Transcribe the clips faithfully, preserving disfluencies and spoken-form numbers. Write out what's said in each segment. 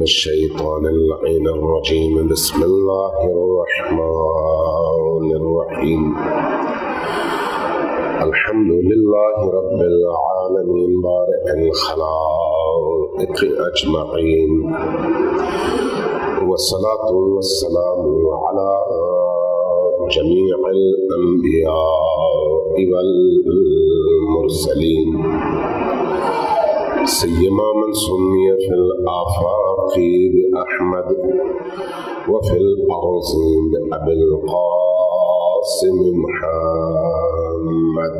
الشيطان اللعين الرجيم. بسم الله الرحمن الرحيم. الحمد لله رب العالمين بارئ الخلائق أجمعين، والصلاة والسلام على جميع الأنبياء والمرسلين، سيما من سمي في الآفاق بأحمد وفي الأرض بأبي القاسم محمد.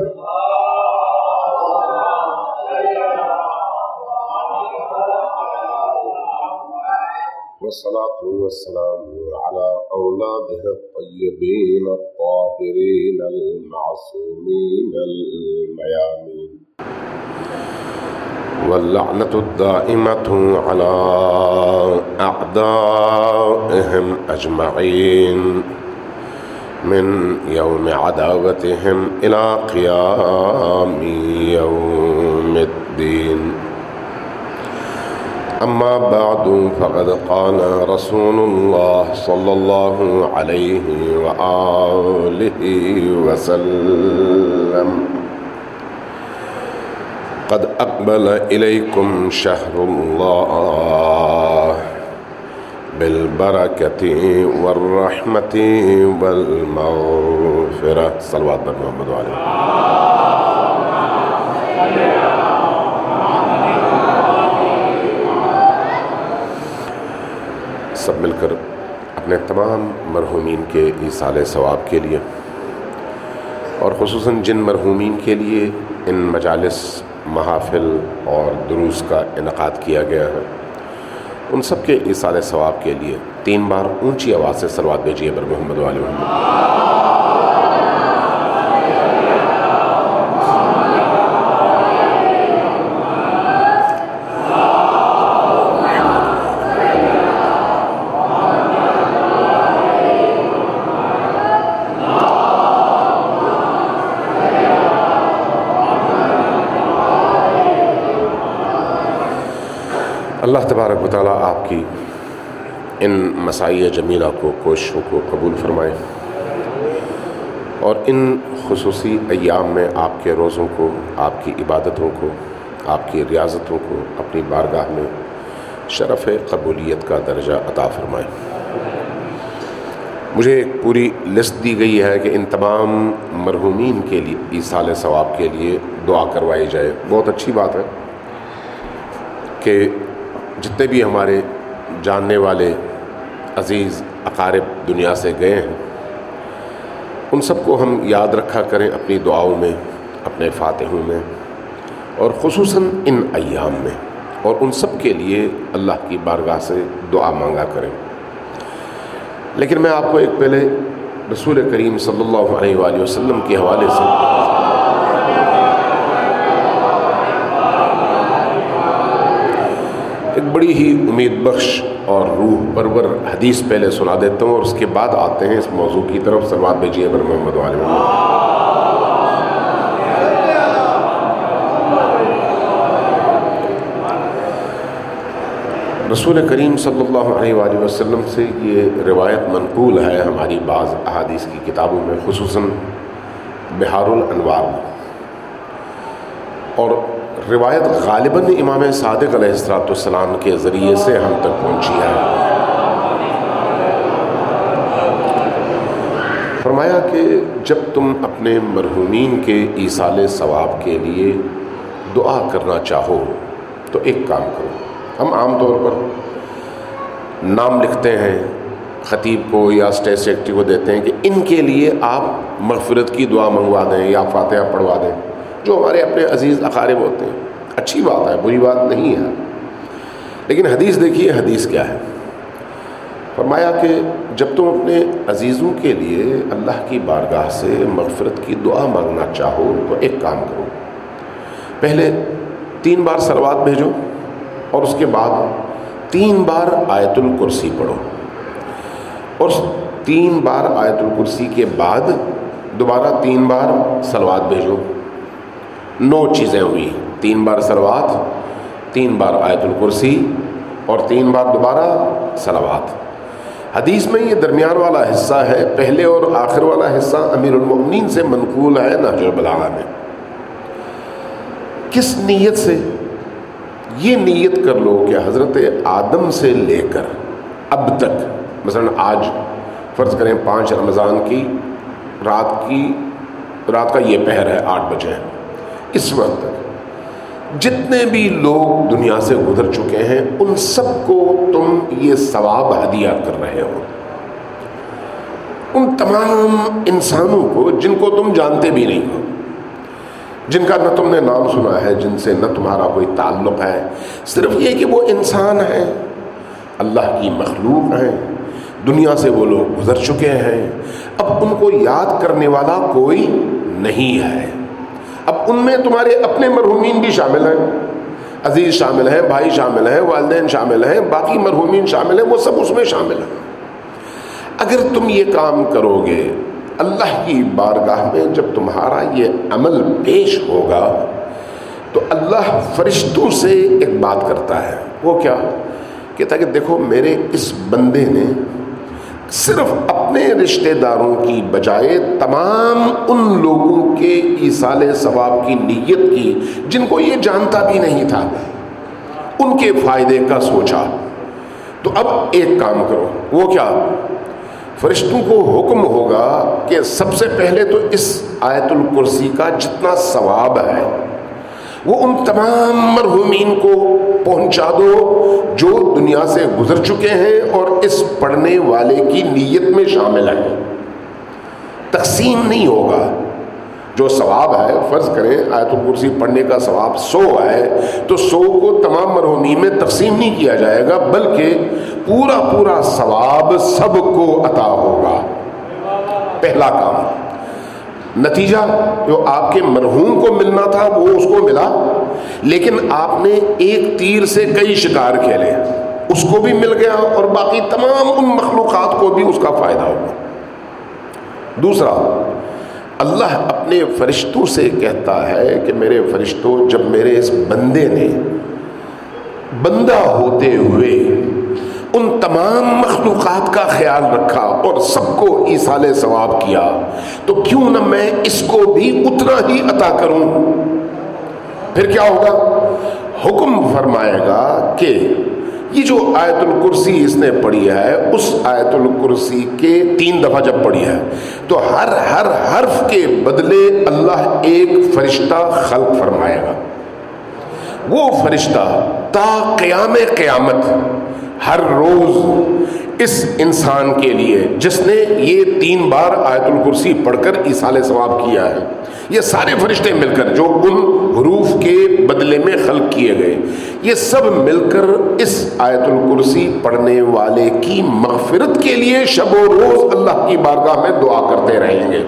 والصلاة والسلام على أولاده الطيبين الطاهرين المعصومين الميامين، واللعنة الدائمة على أعدائهم أجمعين من يوم عداوتهم إلى قيام يوم الدين. أما بعد، فقد قال رسول الله صلى الله عليه وآله وسلم: قد أقبل إليكم شهر الله بالبركة والرحمة والمغفرة. صلوات محمد وعليه. سب مل کر اپنے تمام مرحومین کے ایصال ثواب کے لیے، اور خصوصاً جن مرحومین کے لیے ان مجالس، محافل اور دروس کا انعقاد کیا گیا ہے، ان سب کے ایصال ثواب کے لیے تین بار اونچی آواز سے صلوات بھیجیے بر محمد وعلی محمد. اللہ تبارک و تعالیٰ آپ کی ان مساعی جمیلہ کو، کوششوں کو قبول فرمائے، اور ان خصوصی ایام میں آپ کے روزوں کو، آپ کی عبادتوں کو، آپ کی ریاضتوں کو اپنی بارگاہ میں شرف قبولیت کا درجہ عطا فرمائے. مجھے ایک پوری لسٹ دی گئی ہے کہ ان تمام مرحومین کے لیے ایصال ثواب کے لیے دعا کروائی جائے. بہت اچھی بات ہے کہ جتنے بھی ہمارے جاننے والے عزیز اقارب دنیا سے گئے ہیں، ان سب کو ہم یاد رکھا کریں اپنی دعاؤں میں، اپنے فاتحوں میں، اور خصوصاً ان ایام میں، اور ان سب کے لیے اللہ کی بارگاہ سے دعا مانگا کریں. لیکن میں آپ کو ایک پہلے رسول کریم صلی اللہ علیہ وآلہ وسلم کے حوالے سے ایک بڑی ہی امید بخش اور روح پرور حدیث پہلے سنا دیتا ہوں، اور اس کے بعد آتے ہیں اس موضوع کی طرف. صلوات بھیجیے بر محمد وعلی محمد. رسول کریم صلی اللہ علیہ وآلہ وسلم سے یہ روایت منقول ہے ہماری بعض احادیث کی کتابوں میں، خصوصاً بحار الانوار میں، اور روایت غالباً امام صادق علیہ الصلوۃ والسلام کے ذریعے سے ہم تک پہنچی ہے. فرمایا کہ جب تم اپنے مرحومین کے ایصال ثواب کے لیے دعا کرنا چاہو تو ایک کام کرو. ہم عام طور پر نام لکھتے ہیں خطیب کو یا اسٹیج سیکرٹری کو دیتے ہیں کہ ان کے لیے آپ مغفرت کی دعا منگوا دیں یا فاتحہ پڑھوا دیں، جو ہمارے اپنے عزیز اقارب ہوتے ہیں. اچھی بات ہے، بری بات نہیں ہے، لیکن حدیث دیکھیے حدیث کیا ہے. فرمایا کہ جب تم اپنے عزیزوں کے لیے اللہ کی بارگاہ سے مغفرت کی دعا مانگنا چاہو تو ایک کام کرو، پہلے تین بار صلوات بھیجو، اور اس کے بعد تین بار آیت الکرسی پڑھو، اور تین بار آیت الکرسی کے بعد دوبارہ تین بار صلوات بھیجو. نو چیزیں ہوئی، تین بار صلوات، تین بار آیت الکرسی، اور تین بار دوبارہ صلوات۔ حدیث میں یہ درمیان والا حصہ ہے، پہلے اور آخر والا حصہ امیر المؤمنین سے منقول ہے نہج البلاغہ میں۔ کس نیت سے؟ یہ نیت کر لو کہ حضرت آدم سے لے کر اب تک، مثلا آج فرض کریں پانچ رمضان کی رات کی رات کا یہ پہر ہے، آٹھ بجے ہے، اس وقت تک جتنے بھی لوگ دنیا سے گزر چکے ہیں ان سب کو تم یہ ثواب ہدیہ کر رہے ہو۔ ان تمام انسانوں کو جن کو تم جانتے بھی نہیں ہو، جن کا نہ تم نے نام سنا ہے، جن سے نہ تمہارا کوئی تعلق ہے، صرف یہ کہ وہ انسان ہیں، اللہ کی مخلوق ہیں، دنیا سے وہ لوگ گزر چکے ہیں، اب ان کو یاد کرنے والا کوئی نہیں ہے۔ اب ان میں تمہارے اپنے مرحومین بھی شامل ہیں، عزیز شامل ہیں، بھائی شامل ہیں، والدین شامل ہیں، باقی مرحومین شامل ہیں، وہ سب اس میں شامل ہیں۔ اگر تم یہ کام کرو گے اللہ کی بارگاہ میں، جب تمہارا یہ عمل پیش ہوگا تو اللہ فرشتوں سے ایک بات کرتا ہے۔ وہ کیا کہتا ہے کہ دیکھو میرے اس بندے نے صرف اپنے رشتہ داروں کی بجائے تمام ان لوگوں کے ایصال ثواب کی نیت کی جن کو یہ جانتا بھی نہیں تھا، ان کے فائدے کا سوچا۔ تو اب ایک کام کرو، وہ کیا؟ فرشتوں کو حکم ہوگا کہ سب سے پہلے تو اس آیت الکرسی کا جتنا ثواب ہے وہ ان تمام مرحومین کو پہنچا دو جو دنیا سے گزر چکے ہیں اور اس پڑھنے والے کی نیت میں شامل ہیں۔ تقسیم نہیں ہوگا۔ جو ثواب ہے، فرض کریں آیت الکرسی پڑھنے کا ثواب سو ہے تو سو کو تمام مرحومین میں تقسیم نہیں کیا جائے گا، بلکہ پورا پورا ثواب سب کو عطا ہوگا۔ پہلا کام۔ نتیجہ جو آپ کے مرحوم کو ملنا تھا وہ اس کو ملا، لیکن آپ نے ایک تیر سے کئی شکار کھیلے، اس کو بھی مل گیا اور باقی تمام ان مخلوقات کو بھی اس کا فائدہ ہوگا۔ دوسرا، اللہ اپنے فرشتوں سے کہتا ہے کہ میرے فرشتوں، جب میرے اس بندے نے بندہ ہوتے ہوئے ان تمام مخلوقات کا خیال رکھا اور سب کو ایصال ثواب کیا، تو کیوں نہ میں اس کو بھی اتنا ہی عطا کروں۔ پھر کیا ہوگا؟ حکم فرمائے گا کہ یہ جو آیت الکرسی اس نے پڑھی ہے، اس آیت الکرسی کے تین دفعہ جب پڑھی ہے تو ہر ہر حرف کے بدلے اللہ ایک فرشتہ خلق فرمائے گا۔ وہ فرشتہ تا قیام قیامت ہر روز اس انسان کے لیے جس نے یہ تین بار آیت الکرسی پڑھ کر ایصال ثواب کیا ہے، یہ سارے فرشتے مل کر جو ان حروف کے بدلے میں خلق کیے گئے، یہ سب مل کر اس آیت الکرسی پڑھنے والے کی مغفرت کے لیے شب و روز اللہ کی بارگاہ میں دعا کرتے رہیں گے۔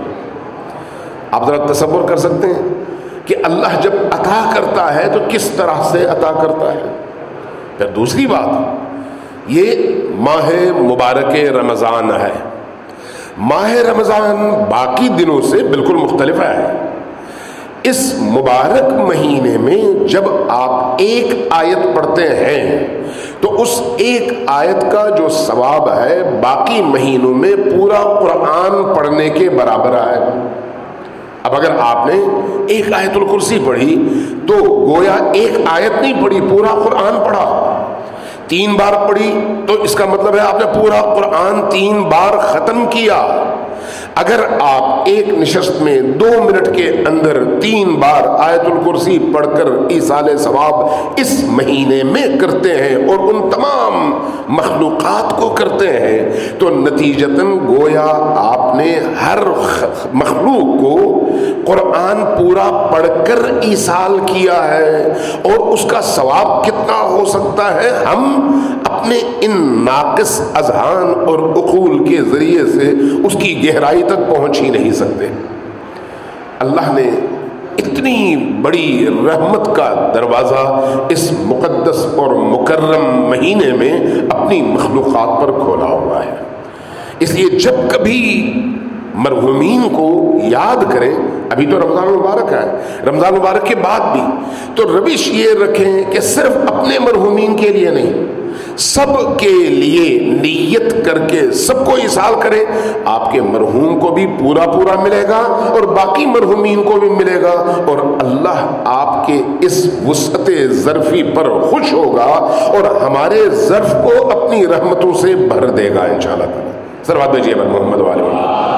آپ ذرا تصور کر سکتے ہیں کہ اللہ جب عطا کرتا ہے تو کس طرح سے عطا کرتا ہے۔ پھر دوسری بات، یہ ماہ مبارک رمضان ہے۔ ماہ رمضان باقی دنوں سے بالکل مختلف ہے۔ اس مبارک مہینے میں جب آپ ایک آیت پڑھتے ہیں تو اس ایک آیت کا جو ثواب ہے باقی مہینوں میں پورا قرآن پڑھنے کے برابر ہے۔ اب اگر آپ نے ایک آیت الکرسی پڑھی تو گویا ایک آیت نہیں پڑھی، پورا قرآن پڑھا۔ تین بار پڑھی تو اس کا مطلب ہے آپ نے پورا قرآن تین بار ختم کیا۔ اگر آپ ایک نشست میں دو منٹ کے اندر تین بار آیت الکرسی پڑھ کر ایصال ثواب اس مہینے میں کرتے ہیں اور ان تمام مخلوقات کو کرتے ہیں تو نتیجتاً گویا آپ نے ہر مخلوق کو قرآن پورا پڑھ کر ایصال کیا ہے۔ اور اس کا ثواب کتنا ہو سکتا ہے ہم اپنے ان ناقص اذہان اور عقول کے ذریعے سے اس کی گہرائی تک پہنچ ہی نہیں سکتے۔ اللہ نے اتنی بڑی رحمت کا دروازہ اس مقدس اور مکرم مہینے میں اپنی مخلوقات پر کھولا ہوا ہے۔ اس لیے جب کبھی مرحومین کو یاد کریں. ابھی تو رمضان مبارک ہے, رمضان مبارک کے بعد بھی تو روش یہ رکھیں کہ صرف اپنے مرحومین کے لیے نہیں, سب کے لیے نیت کر کے سب کو ایصال کریں. آپ کے مرحوم کو بھی پورا پورا ملے گا اور باقی مرحومین کو بھی ملے گا, اور اللہ آپ کے اس وسعت ظرفی پر خوش ہوگا اور ہمارے ظرف کو اپنی رحمتوں سے بھر دے گا انشاءاللہ تعالی. سروات بھیجیے پر محمد والے محمد.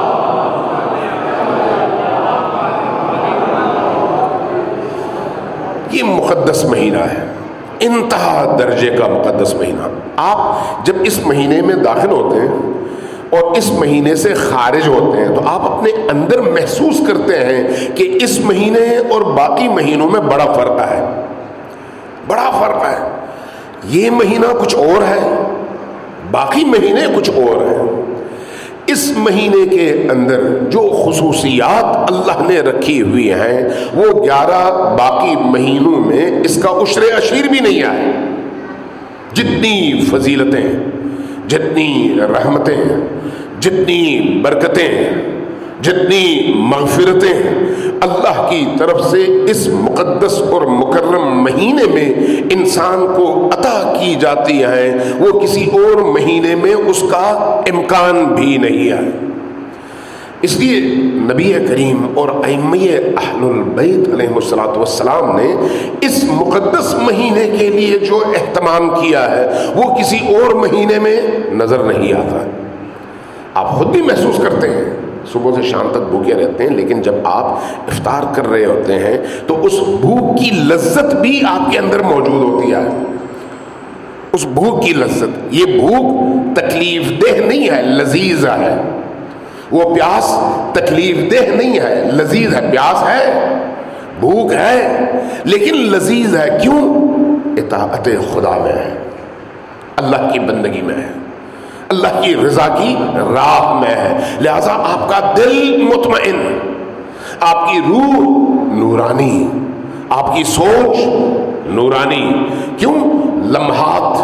یہ مقدس مہینہ ہے, انتہا درجے کا مقدس مہینہ. آپ جب اس مہینے میں داخل ہوتے ہیں اور اس مہینے سے خارج ہوتے ہیں تو آپ اپنے اندر محسوس کرتے ہیں کہ اس مہینے اور باقی مہینوں میں بڑا فرق ہے, بڑا فرق ہے. یہ مہینہ کچھ اور ہے, باقی مہینے کچھ اور ہیں. اس مہینے کے اندر جو خصوصیات اللہ نے رکھی ہوئی ہیں وہ گیارہ باقی مہینوں میں اس کا عشر عشیر بھی نہیں آئے. جتنی فضیلتیں, جتنی رحمتیں, جتنی برکتیں, جتنی مغفرتیں اللہ کی طرف سے اس مقدس اور مکرم مہینے میں انسان کو عطا کی جاتی ہیں وہ کسی اور مہینے میں اس کا امکان بھی نہیں ہے. اس لیے نبی کریم اور ائمہ اہل البیت علیہ الصلوۃ والسلام نے اس مقدس مہینے کے لیے جو اہتمام کیا ہے وہ کسی اور مہینے میں نظر نہیں آتا. آپ خود بھی محسوس کرتے ہیں, صبح سے شام تک بھوکے رہتے ہیں, لیکن جب آپ افطار کر رہے ہوتے ہیں تو اس بھوک کی لذت بھی آپ کے اندر موجود ہوتی ہے. اس بھوک کی لذت, یہ بھوک تکلیف دہ نہیں ہے, لذیذ ہے. وہ پیاس تکلیف دہ نہیں ہے, لذیذ ہے. پیاس ہے, بھوک ہے, لیکن لذیذ ہے. کیوں؟ اطاعت خدا میں ہے, اللہ کی بندگی میں ہے, اللہ کی رضا کی راہ میں ہے. لہذا آپ کا دل مطمئن, آپ کی روح نورانی, آپ کی سوچ نورانی. کیوں؟ لمحات,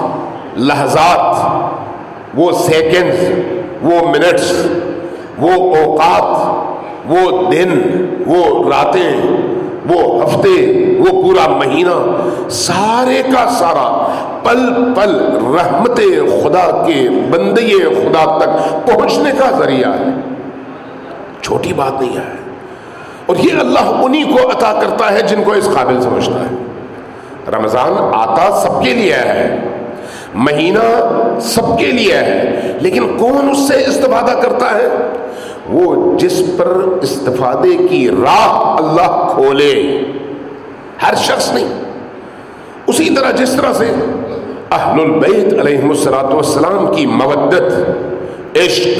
لحظات, وہ سیکنڈز, وہ منٹس, وہ اوقات, وہ دن, وہ راتیں, وہ ہفتے, وہ پورا مہینہ, سارے کا سارا پل پل رحمت خدا کے بندے خدا تک پہنچنے کا ذریعہ ہے. چھوٹی بات نہیں ہے, اور یہ اللہ انہی کو عطا کرتا ہے جن کو اس قابل سمجھتا ہے. رمضان آتا سب کے لیے ہے, مہینہ سب کے لیے ہے, لیکن کون اس سے استفادہ کرتا ہے؟ وہ جس پر استفادے کی راہ اللہ کھولے. ہر شخص نہیں. اسی طرح جس طرح سے اہل البیت علیہ الصلوۃ والسلام کی مودت, عشق,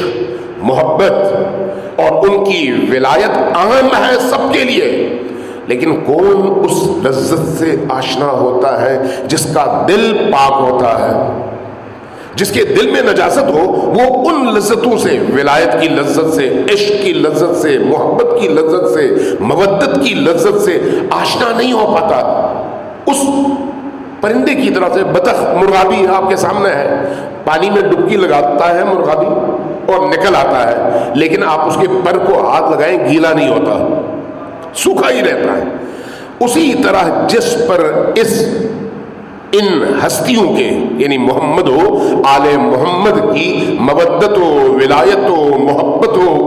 محبت اور ان کی ولایت عام ہے سب کے لیے, لیکن کون اس لذت سے آشنا ہوتا ہے جس کا دل پاک ہوتا ہے. جس کے دل میں نجاست ہو وہ ان لذتوں سے, ولایت کی لذت سے, عشق کی لذت سے, محبت کی لذت سے, مودت کی لذت سے آشنا نہیں ہو پاتا. اس پرندے کی طرح سے بطخ, مرغابی آپ کے سامنے ہے, پانی میں ڈبکی لگاتا ہے مرغابی اور نکل آتا ہے, لیکن آپ اس کے پر کو ہاتھ لگائیں گیلا نہیں ہوتا, سوکھا ہی رہتا ہے. اسی طرح جس پر اس ان ہستیوں کے یعنی محمد ہو, آل محمد کی مودت و ولایت و محبت ہو,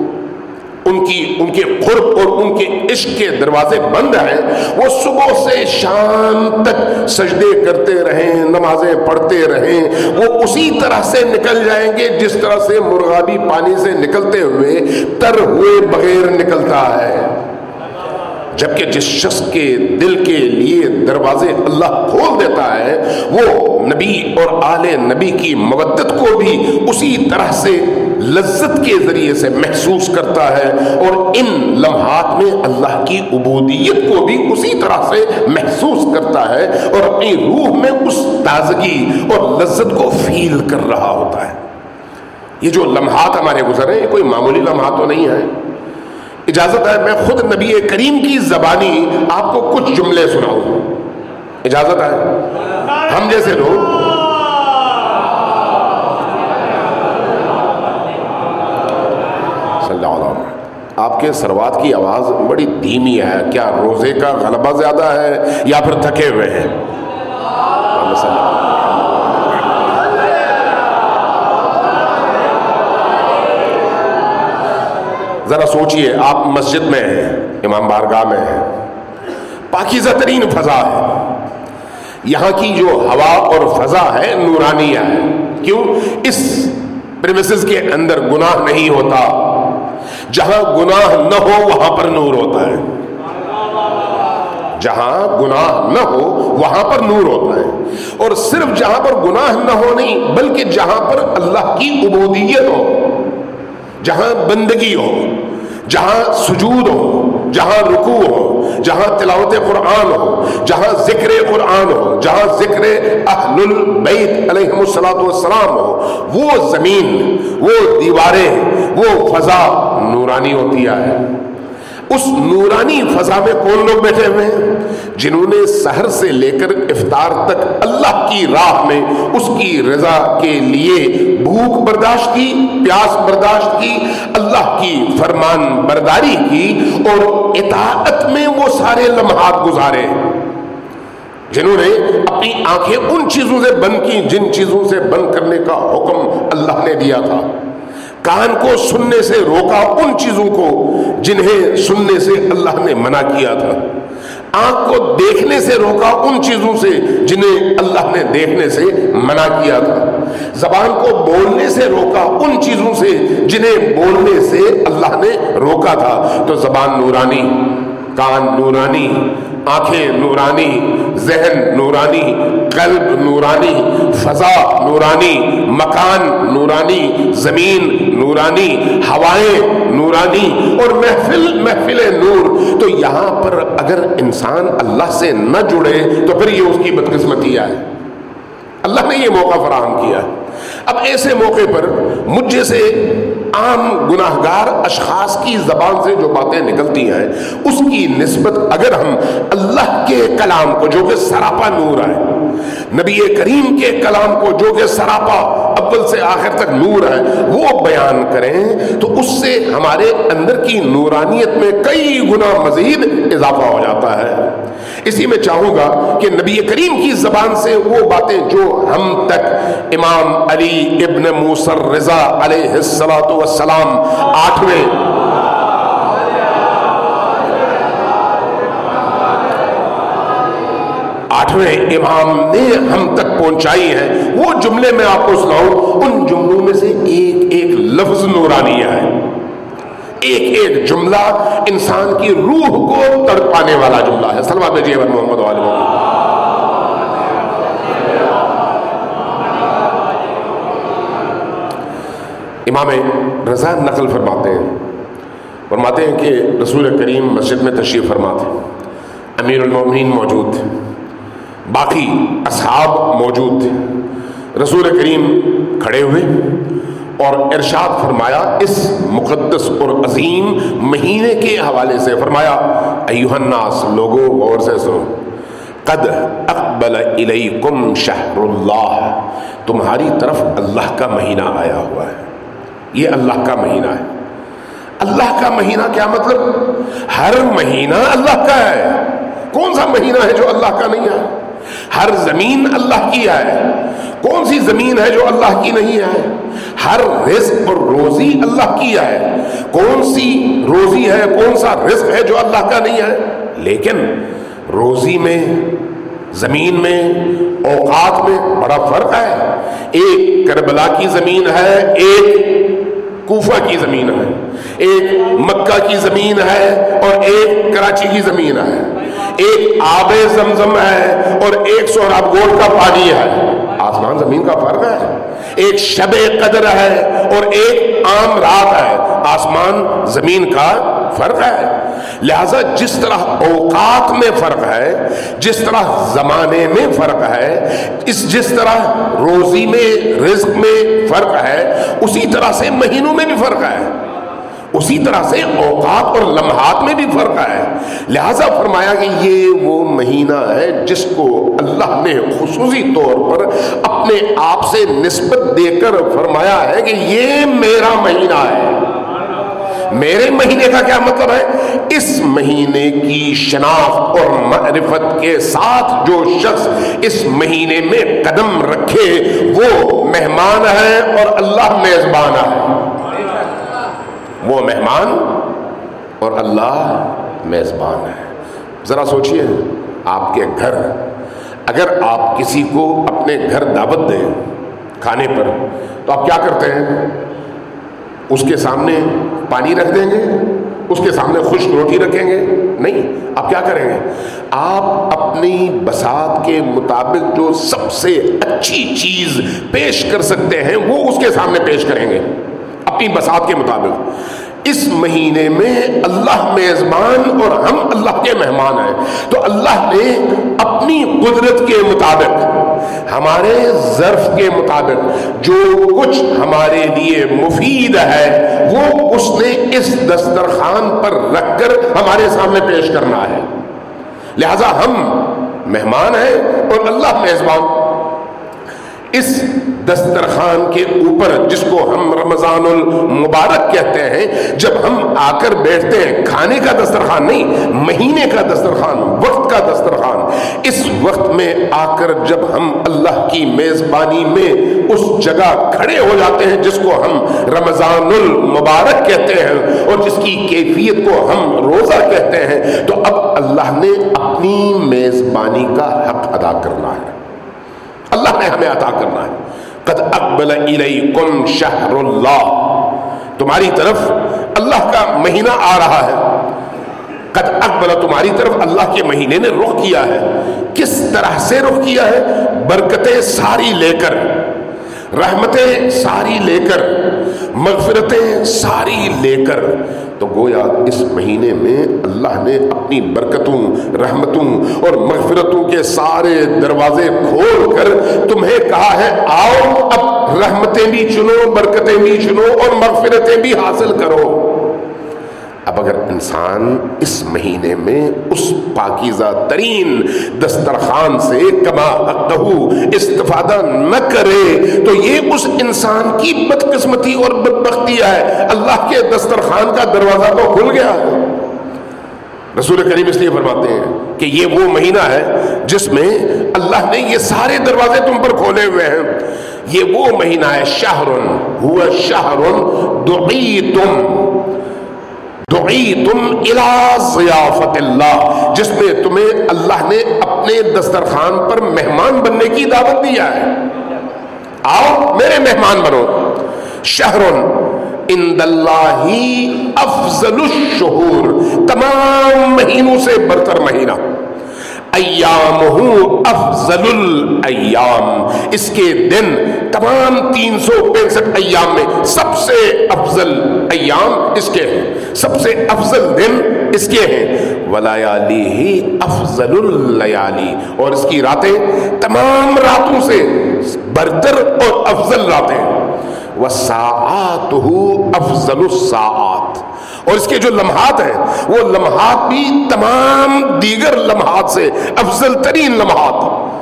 ان کی ان کے قرب اور ان کے عشق کے دروازے بند ہیں, وہ صبح سے شام تک سجدے کرتے رہیں, نمازیں پڑھتے رہیں, وہ اسی طرح سے نکل جائیں گے جس طرح سے مرغابی پانی سے نکلتے ہوئے تر ہوئے بغیر نکلتا ہے. جبکہ جس شخص کے دل کے لیے دروازے اللہ کھول دیتا ہے وہ نبی اور آل نبی کی مودت کو بھی اسی طرح سے لذت کے ذریعے سے محسوس کرتا ہے, اور ان لمحات میں اللہ کی عبودیت کو بھی اسی طرح سے محسوس کرتا ہے, اور اپنی روح میں اس تازگی اور لذت کو فیل کر رہا ہوتا ہے. یہ جو لمحات ہمارے گزرے, یہ کوئی معمولی لمحات تو نہیں ہے. اجازت ہے میں خود نبی کریم کی زبانی آپ کو کچھ جملے سناؤں, اجازت ہے؟ ہم جیسے لوگ کے سروات کی آواز بڑی دھیمی ہے، کیا روزے کا غلبہ زیادہ ہے یا پھر تھکے ہوئے ہیں؟ ذرا سوچئے، آپ مسجد میں ہیں، امام بارگاہ میں ہیں، پاکیزہ ترین فضا ہے، یہاں کی جو ہوا اور فضا ہے نورانیہ ہے. کیوں؟ اس پریمیسز کے اندر گناہ نہیں ہوتا. جہاں گناہ نہ ہو وہاں پر نور ہوتا ہے، جہاں گناہ نہ ہو وہاں پر نور ہوتا ہے. اور صرف جہاں پر گناہ نہ ہو نہیں، بلکہ جہاں پر اللہ کی عبودیت ہو، جہاں بندگی ہو، جہاں سجود ہو، جہاں رکوع ہو، جہاں تلاوت قرآن ہو، جہاں ذکر قرآن ہو، جہاں ذکر اہل البیت علیہم الصلوۃ والسلام ہو، وہ زمین، وہ دیواریں، وہ فضا نورانی ہوتی ہے. اس نورانی فضا میں کون لوگ بیٹھے ہوئے ہیں؟ جنہوں نے سحر سے لے کر افطار تک اللہ کی راہ میں اس کی رضا کے لیے بھوک برداشت کی، پیاس برداشت کی، اللہ کی فرمان برداری کی اور اطاعت میں وہ سارے لمحات گزارے. جنہوں نے اپنی آنکھیں ان چیزوں سے بند کی جن چیزوں سے بند کرنے کا حکم اللہ نے دیا تھا، کان کو سننے سے روکا ان چیزوں کو جنہیں سننے سے اللہ نے منع کیا تھا، آنکھ کو دیکھنے سے روکا ان چیزوں سے جنہیں اللہ نے دیکھنے سے منع کیا تھا، زبان کو بولنے سے روکا ان چیزوں سے جنہیں بولنے سے اللہ نے روکا تھا. تو زبان نورانی، کان نورانی، آنکھیں نورانی، ذہن نورانی، قلب نورانی، فضا نورانی، مکان نورانی، زمین نورانی، ہوائیں نورانی اور محفل محفل نور. تو یہاں پر اگر انسان اللہ سے نہ جڑے تو پھر یہ اس کی بدقسمتی ہے. اللہ نے یہ موقع فراہم کیا. اب ایسے موقع پر مجھ جیسے عام گناہگار اشخاص کی زبان سے جو باتیں نکلتی ہیں اس کی نسبت اگر ہم اللہ کے کلام کو جو کہ سراپا نور ہے، نبی کریم کے کلام کو جو کہ سراپا اول سے آخر تک نور ہے وہ بیان کریں تو اس سے ہمارے اندر کی نورانیت میں کئی گنا مزید اضافہ ہو جاتا ہے. اسی میں چاہوں گا کہ نبی کریم کی زبان سے وہ باتیں جو ہم تک امام علی ابن موسیٰ الرضا علیہ الصلوۃ والسلام آٹھویں آٹھویں امام نے ہم تک پہنچائی ہیں، وہ جملے میں آپ کو سناؤں. ان جملوں میں سے ایک ایک لفظ نورانی ہے، ایک ایک جملہ انسان کی روح کو تڑپانے والا جملہ ہے. صلوات بھیجیے بر محمد وآل محمد. امام رضا نقل فرماتے ہیں فرماتے ہیں کہ رسول کریم مسجد میں تشریف فرما تھے، امیر المومنین موجود تھے، باقی اصحاب موجود تھے. رسول کریم کھڑے ہوئے اور ارشاد فرمایا اس مقدس اور عظیم مہینے کے حوالے سے. فرمایا ایھا الناس، لوگوں غور سے سنو، قد اقبل الیکم شہر اللہ، تمہاری طرف اللہ کا مہینہ آیا ہوا ہے. یہ اللہ کا مہینہ ہے. اللہ کا مہینہ کیا مطلب؟ ہر مہینہ اللہ کا ہے. کون سا مہینہ ہے جو اللہ کا نہیں ہے؟ ہر زمین اللہ کی ہے. کون سی زمین ہے جو اللہ کی نہیں ہے؟ ہر رزق اور روزی اللہ کی ہے. کون سی روزی ہے، کون سا رزق ہے جو اللہ کا نہیں ہے؟ لیکن روزی میں، زمین میں، اوقات میں بڑا فرق ہے. ایک کربلا کی زمین ہے، ایک کوفہ کی زمین ہے، ایک مکہ کی زمین ہے اور ایک کراچی کی زمین ہے. ایک آب زمزم ہے اور ایک سہراب گوڑ کا پانی ہے. آسمان زمین کا فرق ہے. ایک شب قدر ہے اور ایک عام رات ہے. آسمان زمین کا فرق ہے. لہذا جس طرح اوقات میں فرق ہے، جس طرح زمانے میں فرق ہے، اس جس طرح روزی میں، رزق میں فرق ہے، اسی طرح سے مہینوں میں بھی فرق ہے، اسی طرح سے اوقات اور لمحات میں بھی فرق ہے. لہذا فرمایا کہ یہ وہ مہینہ ہے جس کو اللہ نے خصوصی طور پر اپنے آپ سے نسبت دے کر فرمایا ہے کہ یہ میرا مہینہ ہے. میرے مہینے کا کیا مطلب ہے؟ اس مہینے کی شناخت اور معرفت کے ساتھ جو شخص اس مہینے میں قدم رکھے وہ مہمان ہے اور اللہ میزبان ہے. وہ مہمان اور اللہ میزبان ہے. ذرا سوچئے، آپ کے گھر اگر آپ کسی کو اپنے گھر دعوت دیں کھانے پر تو آپ کیا کرتے ہیں؟ اس کے سامنے پانی رکھ دیں گے؟ اس کے سامنے خشک روٹی رکھیں گے؟ نہیں. آپ کیا کریں گے؟ آپ اپنی بساط کے مطابق جو سب سے اچھی چیز پیش کر سکتے ہیں وہ اس کے سامنے پیش کریں گے اپنی بساط کے مطابق. اس مہینے میں اللہ میزبان اور ہم اللہ کے مہمان ہیں، تو اللہ نے اپنی قدرت کے مطابق ہمارے ظرف کے مطابق جو کچھ ہمارے لیے مفید ہے وہ اس نے اس دسترخوان پر رکھ کر ہمارے سامنے پیش کرنا ہے. لہذا ہم مہمان ہیں اور اللہ میزبان. اس دسترخوان کے اوپر جس کو ہم رمضان المبارک کہتے ہیں، جب ہم آ کر بیٹھتے ہیں، کھانے کا دسترخوان نہیں، مہینے کا دسترخوان، وقت کا دسترخوان، اس وقت میں آ کر جب ہم اللہ کی میزبانی میں اس جگہ کھڑے ہو جاتے ہیں جس کو ہم رمضان المبارک کہتے ہیں اور جس کی کیفیت کو ہم روزہ کہتے ہیں، تو اب اللہ نے اپنی میزبانی کا حق ادا کرنا ہے. اللہ نے ہمیں عطا کرنا ہے. قد اقبل الیکم شہر اللہ، تمہاری طرف اللہ کا مہینہ آ رہا ہے. قد اقبل، تمہاری طرف اللہ کے مہینے نے رخ کیا ہے. کس طرح سے رخ کیا ہے؟ برکتیں ساری لے کر، رحمتیں ساری لے کر، مغفرتیں ساری لے کر. تو گویا اس مہینے میں اللہ نے اپنی برکتوں، رحمتوں اور مغفرتوں کے سارے دروازے کھول کر تمہیں کہا ہے آؤ اب رحمتیں بھی چنو، برکتیں بھی چنو اور مغفرتیں بھی حاصل کرو. اب اگر انسان اس مہینے میں اس پاکیزہ ترین دسترخوان سے کما حقہ استفادہ نہ کرے تو یہ اس انسان کی بدقسمتی اور بدبختی ہے. اللہ کے دسترخوان کا دروازہ تو کھل گیا. رسول کریم اس لیے فرماتے ہیں کہ یہ وہ مہینہ ہے جس میں اللہ نے یہ سارے دروازے تم پر کھولے ہوئے ہیں. یہ وہ مہینہ ہے شہر ہوا شہر دعیتم دعیتم الی ضیافت اللہ، جس میں تمہیں اللہ نے اپنے دسترخوان پر مہمان بننے کی دعوت دیا ہے. آؤ میرے مہمان بنو. شہر عند اللہ افضل الشہور، تمام مہینوں سے برتر مہینہ. ایامہ افضل الایام، اس کے دن تمام تین سو پینسٹھ ایام میں سب سے افضل ایام اس کے ہیں، سب سے افضل دن اس کے ہیں. ولیالیہ افضل اللیالی، اور اس کی راتیں تمام راتوں سے برتر اور افضل راتیں. وساعاتہ افضل الساعات، اور اس کے جو لمحات ہیں وہ لمحات بھی تمام دیگر لمحات سے افضل ترین لمحات.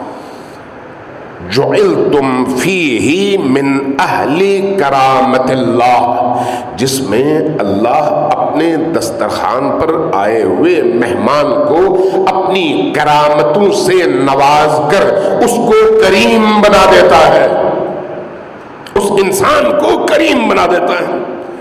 جعلتم فیہ من اہل کرامت اللہ، جس میں اللہ اپنے دسترخوان پر آئے ہوئے مہمان کو اپنی کرامتوں سے نواز کر اس کو کریم بنا دیتا ہے، اس انسان کو کریم بنا دیتا ہے.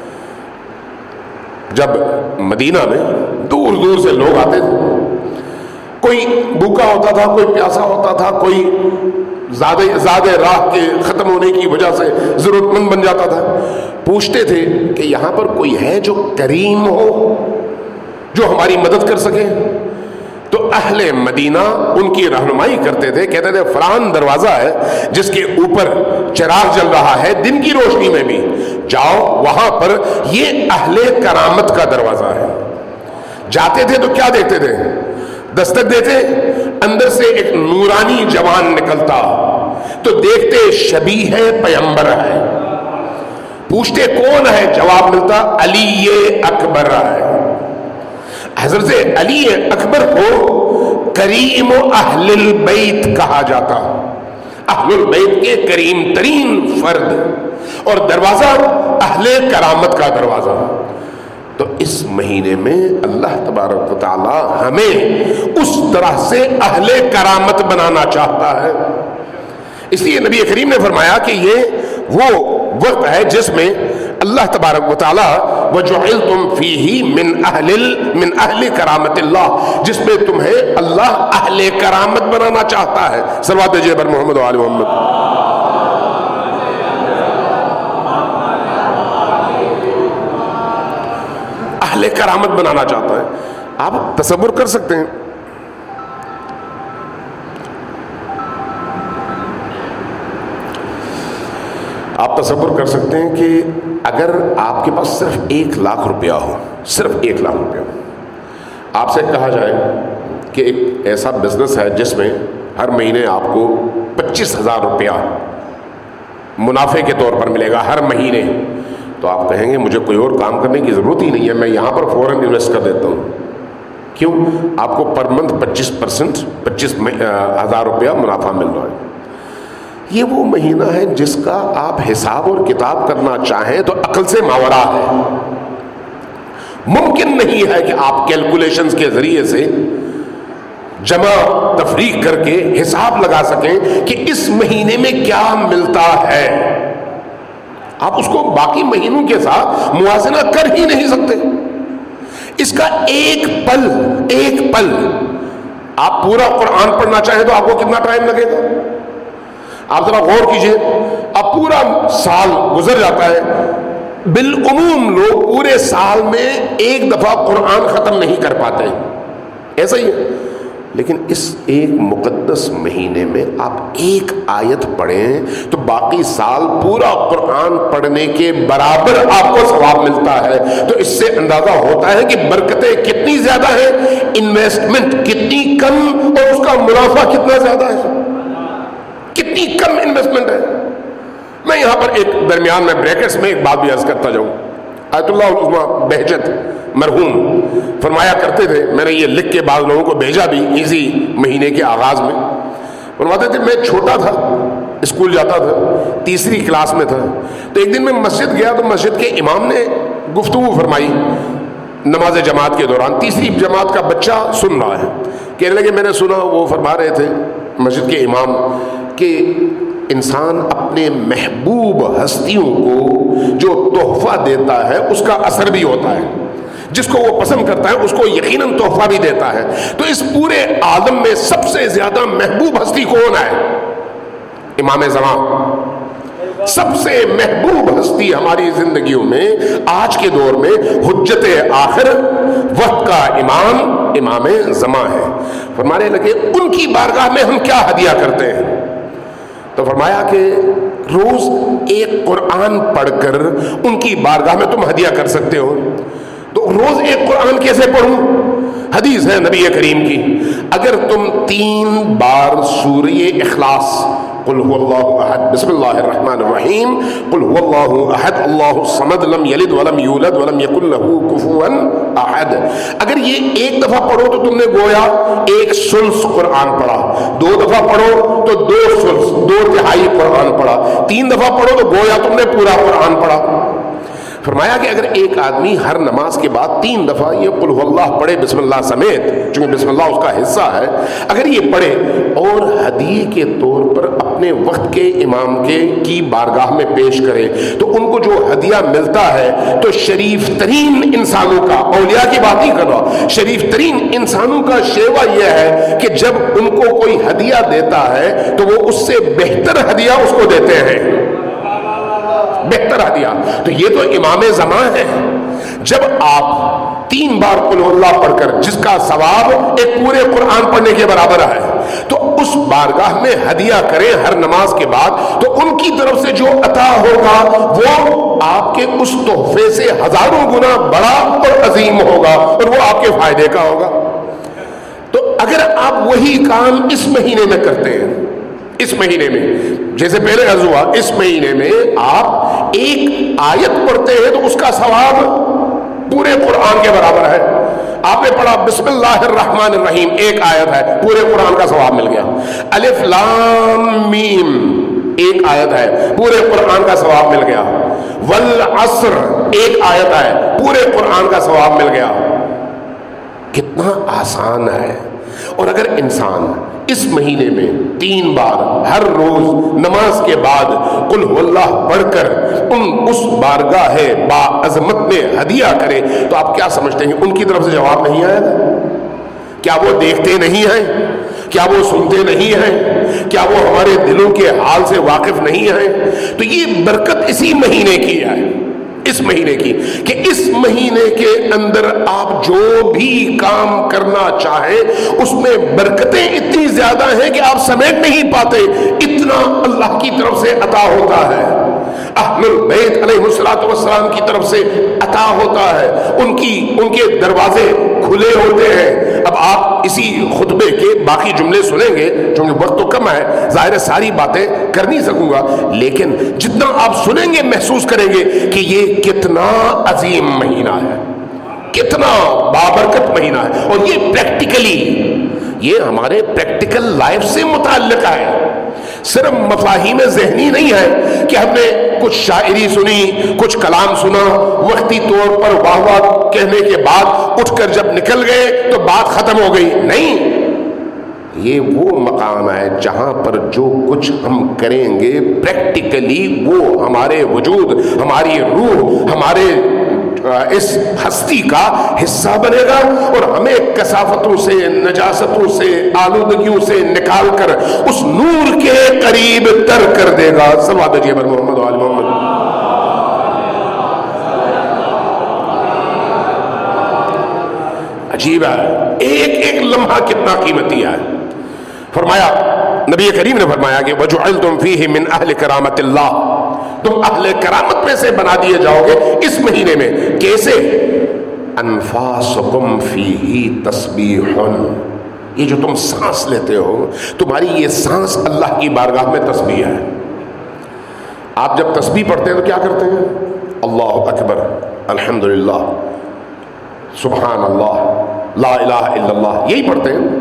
جب مدینہ میں دور دور سے لوگ آتے تھے، کوئی بھوکا ہوتا تھا، کوئی پیاسا ہوتا تھا، کوئی زیادہ زیادہ راہ کے ختم ہونے کی وجہ سے ضرورت مند بن جاتا تھا، پوچھتے تھے کہ یہاں پر کوئی ہے جو کریم ہو، جو ہماری مدد کر سکے. تو اہل مدینہ ان کی رہنمائی کرتے تھے، کہتے تھے فلان دروازہ ہے جس کے اوپر چراغ جل رہا ہے دن کی روشنی میں بھی، جاؤ وہاں پر، یہ اہل کرامت کا دروازہ ہے. جاتے تھے تو کیا دیکھتے تھے؟ دستک دیتے، اندر سے ایک نورانی جوان نکلتا، تو دیکھتے شبیہ پیغمبر ہے. پوچھتے کون ہے؟ جواب ملتا علی اکبر ہے. حضرت علی اکبر کو کریم و اہل البیت کہا جاتا، اہل البیت کے کریم ترین فرد، اور دروازہ اہل کرامت کا دروازہ. تو اس مہینے میں اللہ تبارک و تعالی ہمیں اس طرح سے اہل کرامت بنانا چاہتا ہے. اس لیے نبی کریم نے فرمایا کہ یہ وہ وقت ہے جس میں اللہ تبارک و تعالی وَجُعِلْتُمْ فِيهِ مِنْ أَهْلِ مِنْ أَهْلِ کرامت اللہ، جس میں تمہیں اللہ اہل کرامت بنانا چاہتا ہے. صلوات دیجیے بر محمد و آل محمد. اہل کرامت بنانا چاہتا ہے. آپ تصور کر سکتے ہیں آپ تصور کر سکتے ہیں کہ اگر آپ کے پاس صرف ایک لاکھ روپیہ ہو، صرف ایک لاکھ روپیہ ہو، آپ سے کہا جائے کہ ایک ایسا بزنس ہے جس میں ہر مہینے آپ کو پچیس ہزار روپیہ منافع کے طور پر ملے گا ہر مہینے، تو آپ کہیں گے مجھے کوئی اور کام کرنے کی ضرورت ہی نہیں ہے، میں یہاں پر فوراً انویسٹ کر دیتا ہوں. کیوں؟ آپ کو پر منتھ پچیس پرسنٹ پچیس ہزار روپیہ منافع مل رہا ہے. یہ وہ مہینہ ہے جس کا آپ حساب اور کتاب کرنا چاہیں تو عقل سے ماورا ہے. ممکن نہیں ہے کہ آپ کیلکولیشنز کے ذریعے سے جمع تفریق کر کے حساب لگا سکیں کہ اس مہینے میں کیا ملتا ہے. آپ اس کو باقی مہینوں کے ساتھ موازنہ کر ہی نہیں سکتے. اس کا ایک پل ایک پل آپ پورا قرآن پڑھنا چاہیں تو آپ کو کتنا ٹائم لگے گا؟ آپ ذرا غور کیجئے. اب پورا سال گزر جاتا ہے، بالعموم لوگ پورے سال میں ایک دفعہ قرآن ختم نہیں کر پاتے، ایسا ہی ہے. لیکن اس ایک مقدس مہینے میں آپ ایک آیت پڑھیں تو باقی سال پورا قرآن پڑھنے کے برابر آپ کو ثواب ملتا ہے. تو اس سے اندازہ ہوتا ہے کہ برکتیں کتنی زیادہ ہیں، انویسٹمنٹ کتنی کم اور اس کا منافع کتنا زیادہ ہے. کتنی کم انویسٹمنٹ ہے. میں یہاں پر ایک درمیان میں بریکٹس میں ایک بات بھی عرض کرتا جاؤں. آیت اللہ العظمیٰ بہجت مرحوم فرمایا کرتے تھے، میں نے یہ لکھ کے بعض لوگوں کو بھیجا بھی اسی مہینے کے آغاز میں. فرماتے تھے میں چھوٹا تھا، اسکول جاتا تھا، تیسری کلاس میں تھا، تو ایک دن میں مسجد گیا تو مسجد کے امام نے گفتگو فرمائی نماز جماعت کے دوران. تیسری جماعت کا بچہ سن رہا ہے، کہنے لگے میں نے سنا، وہ فرما رہے تھے مسجد کے امام کہ انسان اپنے محبوب ہستیوں کو جو تحفہ دیتا ہے اس کا اثر بھی ہوتا ہے. جس کو وہ پسند کرتا ہے اس کو یقیناً تحفہ بھی دیتا ہے. تو اس پورے عالم میں سب سے زیادہ محبوب ہستی کون ہے؟ امام زمان. سب سے محبوب ہستی ہماری زندگیوں میں آج کے دور میں حجت آخر وقت کا امام امام زمان ہے. فرمانے لگے ان کی بارگاہ میں ہم کیا ہدیہ کرتے ہیں؟ تو فرمایا کہ روز ایک قرآن پڑھ کر ان کی بارگاہ میں تم ہدیہ کر سکتے ہو. تو روز ایک قرآن کیسے پڑھوں؟ حدیث ہے نبی کریم کی، اگر تم تین بار سورہ اخلاص قل هو اللہ احد بسم اللہ الرحمن الرحیم قل هو اللہ احد اللہ الصمد لم یلد ولم یولد ولم یکن له کفوا احد، اگر یہ ایک دفعہ پڑھو تو تم نے گویا ایک ثلث قرآن پڑھا. دو دفعہ پڑھو تو دو ثلث دو تہائی قرآن پڑھا. تین دفعہ پڑھو تو گویا تم نے پورا قرآن پڑھا. فرمایا کہ اگر ایک آدمی ہر نماز کے بعد تین دفعہ یہ قل هو اللہ پڑھے بسم اللہ سمیت، چونکہ بسم اللہ اس کا حصہ ہے، اگر یہ پڑھے اور ہدیے کے طور پر اپنے وقت کے امام کے کی بارگاہ میں پیش کرے تو ان کو جو ہدیہ ملتا ہے تو شریف ترین انسانوں کا، اولیاء کی بات نہیں کر رہا، شریف ترین انسانوں کا شیوا یہ ہے کہ جب ان کو کوئی ہدیہ دیتا ہے تو وہ اس سے بہتر ہدیہ اس کو دیتے ہیں، بہتر ہدیہ. تو یہ تو امام زمان ہے. جب آپ تین بار قل هو اللہ پڑھ کر جس کا ثواب ایک پورے قرآن پڑھنے کے برابر ہے تو اس بارگاہ میں ہدیہ کریں ہر نماز کے بعد، تو ان کی طرف سے جو عطا ہوگا وہ آپ کے اس تحفے سے ہزاروں گنا بڑا اور عظیم ہوگا اور وہ آپ کے فائدے کا ہوگا. تو اگر آپ وہی کام اس مہینے میں کرتے ہیں، اس مہینے میں جیسے پہلے عرض ہوا، اس مہینے میں آپ ایک آیت پڑھتے ہیں تو اس کا ثواب پورے قرآن کے برابر ہے. آپ نے پڑھا بسم اللہ الرحمن الرحیم، ایک آیت ہے، پورے قرآن کا ثواب مل گیا. الف لام میم، ایک آیت ہے، پورے قرآن کا ثواب مل گیا. والعصر، ایک آیت ہے پورے قرآن کا ثواب مل گیا. کتنا آسان ہے. اور اگر انسان اس مہینے میں تین بار ہر روز نماز کے بعد قل هو اللہ پڑھ کر ان اس بارگاہ باعظمت میں ہدیہ کرے تو آپ کیا سمجھتے ہیں ان کی طرف سے جواب نہیں آئے گا؟ کیا وہ دیکھتے نہیں ہیں؟ کیا وہ سنتے نہیں ہیں؟ کیا وہ ہمارے دلوں کے حال سے واقف نہیں ہیں؟ تو یہ برکت اسی مہینے کی ہے، اس مہینے کی، کہ اس مہینے کے اندر آپ جو بھی کام کرنا چاہیں اس میں برکتیں اتنی زیادہ ہیں کہ آپ سمیٹ نہیں پاتے، اتنا اللہ کی طرف سے عطا ہوتا ہے. اہل البیت علیہ الصلوۃ والسلام کی طرف سے عطا ہوتا ہے، ان کی ان کے دروازے کھلے ہوتے ہیں. اب آپ اسی خطبے کے باقی جملے سنیں گے چونکہ وقت تو کم ہے، ظاہر ہے ساری باتیں کر نہیں سکوں گا، لیکن جتنا آپ سنیں گے محسوس کریں گے کہ یہ کتنا عظیم مہینہ ہے، کتنا بابرکت مہینہ ہے. اور یہ پریکٹیکلی، یہ ہمارے پریکٹیکل لائف سے متعلق ہے، صرف مفاہیم ذہنی نہیں ہے کہ ہم نے کچھ شاعری سنی، کچھ کلام سنا، وقتی طور پر واہ واہ کہنے کے بعد اٹھ کر جب نکل گئے تو بات ختم ہو گئی. نہیں، یہ وہ مقام ہے جہاں پر جو کچھ ہم کریں گے پریکٹیکلی وہ ہمارے وجود، ہماری روح، ہمارے اس ہستی کا حصہ بنے گا اور ہمیں کثافتوں سے، نجاستوں سے، آلودگیوں سے نکال کر اس نور کے قریب تر کر دے گا. صلوات بھیجیے بر محمد و آل محمد. عجیب ہے، ایک ایک لمحہ کتنا قیمتی ہے. فرمایا، نبی کریم نے فرمایا کہ وَجُعِلْتُمْ فِيهِ مِنْ أَهْلِ كَرَامَةِ اللَّهِ، تم اہل کرامت میں سے بنا دیے جاؤ گے اس مہینے میں. کیسے؟ انفاسکم فیہ تسبیح، یہ جو تم سانس لیتے ہو تمہاری یہ سانس اللہ کی بارگاہ میں تسبیح ہے. آپ جب تسبیح پڑھتے ہیں تو کیا کرتے ہیں؟ اللہ اکبر، الحمدللہ، سبحان اللہ، لا الہ الا اللہ، یہی پڑھتے ہیں.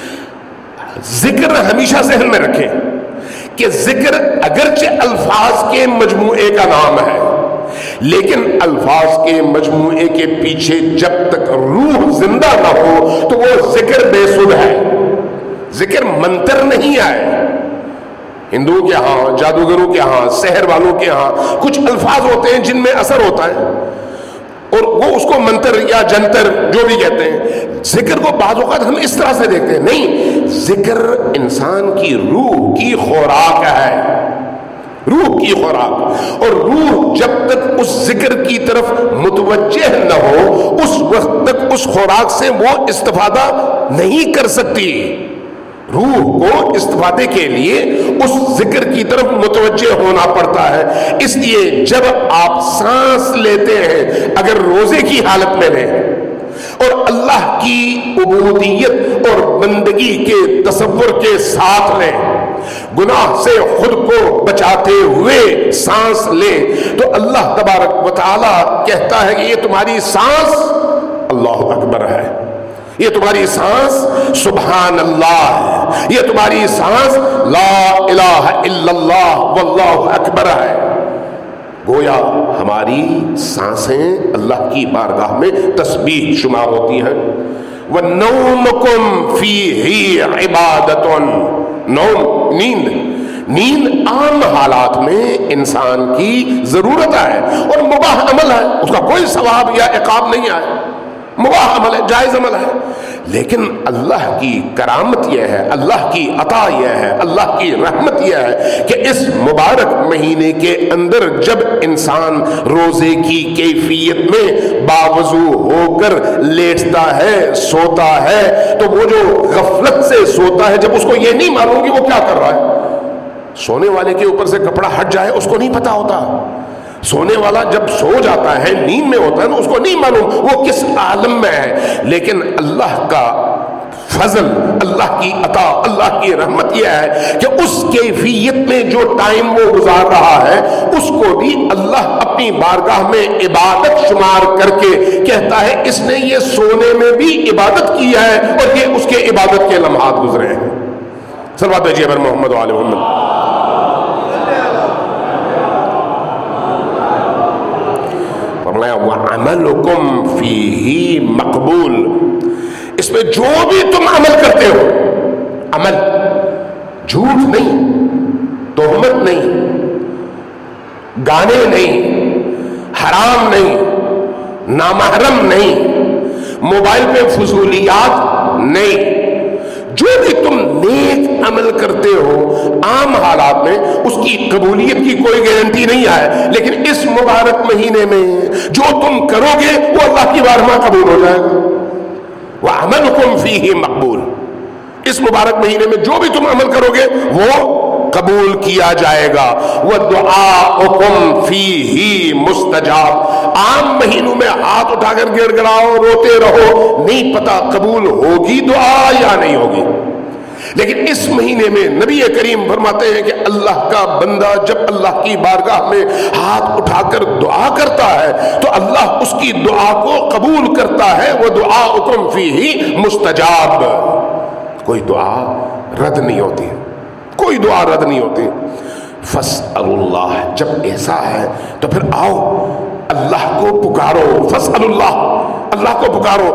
ذکر ہمیشہ ذہن میں رکھیں کہ ذکر اگرچہ الفاظ کے مجموعے کا نام ہے لیکن الفاظ کے مجموعے کے پیچھے جب تک روح زندہ نہ ہو تو وہ ذکر بے سود ہے. ذکر منتر نہیں ہے. ہندوؤں کے ہاں، جادوگروں کے ہاں، سحر والوں کے ہاں کچھ الفاظ ہوتے ہیں جن میں اثر ہوتا ہے اور وہ اس کو منتر یا جنتر جو بھی کہتے ہیں. ذکر کو بعض اوقات ہم اس طرح سے دیکھتے ہیں، نہیں، ذکر انسان کی روح کی خوراک ہے، روح کی خوراک. اور روح جب تک اس ذکر کی طرف متوجہ نہ ہو اس وقت تک اس خوراک سے وہ استفادہ نہیں کر سکتی. روح کو استفادے کے لیے اس ذکر کی طرف متوجہ ہونا پڑتا ہے. اس لیے جب آپ سانس لیتے ہیں اگر روزے کی حالت میں لیں اور اللہ کی عبودیت اور بندگی کے تصور کے ساتھ لیں، گناہ سے خود کو بچاتے ہوئے سانس لیں، تو اللہ تبارک و تعالی کہتا ہے کہ یہ تمہاری سانس اللہ اکبر ہے، یہ تمہاری سانس سبحان اللہ ہے، یہ تمہاری سانس لا الہ الا اللہ واللہ اکبر ہے. گویا ہماری سانسیں اللہ کی بارگاہ میں تسبیح شمار ہوتی ہیں. وَنَوْمُكُمْ فِيهِ عِبَادَةٌ، نوم، نیند، نیند عام حالات میں انسان کی ضرورت ہے اور مباح عمل ہے، اس کا کوئی ثواب یا عقاب نہیں ہے، مباح عمل ہے، جائز عمل ہے. لیکن اللہ کی کرامت یہ ہے، اللہ کی عطا یہ ہے، اللہ کی رحمت یہ ہے کہ اس مبارک مہینے کے اندر جب انسان روزے کی کیفیت میں باوضو ہو کر لیٹتا ہے، سوتا ہے، تو وہ جو غفلت سے سوتا ہے، جب اس کو یہ نہیں معلوم کہ وہ کیا کر رہا ہے، سونے والے کے اوپر سے کپڑا ہٹ جائے اس کو نہیں پتا ہوتا. سونے والا جب سو جاتا ہے، نیند میں ہوتا ہے نا، اس کو نہیں معلوم وہ کس عالم میں ہے. لیکن اللہ کا فضل، اللہ کی عطا، اللہ کی رحمت یہ ہے کہ اس کیفیت میں جو ٹائم وہ گزار رہا ہے اس کو بھی اللہ اپنی بارگاہ میں عبادت شمار کر کے کہتا ہے اس نے یہ سونے میں بھی عبادت کی ہے اور یہ اس کے عبادت کے لمحات گزرے ہیں. صلوات بھیجیے بر محمد و آل محمد. وَعَمَلُكُمْ فِيهِ مَقْبُولٌ، اس میں جو بھی تم عمل کرتے ہو، عمل جھوٹ نہیں، تہمت نہیں، گانے نہیں، حرام نہیں، نامحرم نہیں، موبائل پہ فضولیات نہیں، جو بھی تم نیک عمل کرتے ہو عام حالات میں اس کی قبولیت کی کوئی گارنٹی نہیں ہے، لیکن اس مبارک مہینے میں جو تم کرو گے وہ اللہ کی بارگاہ میں قبول ہو جائے گا۔ وَعَمَلُكُمْ فِيهِ مَقْبُولٌ، اس مبارک مہینے میں جو بھی تم عمل کرو گے وہ قبول کیا جائے گا۔ وَدُعَاؤُكُمْ فِيهِ مُسْتَجَابٌ، عام مہینوں میں ہاتھ اٹھا کر گڑ گڑاؤ، روتے رہو، نہیں پتا قبول ہوگی دعا یا نہیں ہوگی، لیکن اس مہینے میں نبی کریم فرماتے ہیں کہ اللہ کا بندہ جب اللہ کی بارگاہ میں ہاتھ اٹھا کر دعا کرتا ہے تو اللہ اس کی دعا کو قبول کرتا ہے۔ وَدُعَاؤُكُمْ فِيهِ مُسْتَجَابٌ، کوئی دعا رد نہیں ہوتی، کوئی دعا رد نہیں ہوتی۔ فَاسْأَلُوا اللَّهَ، جب ایسا ہے تو پھر آؤ اللہ کو پکارو، فَاسْأَلُوا اللَّهَ، اللہ کو پکارو،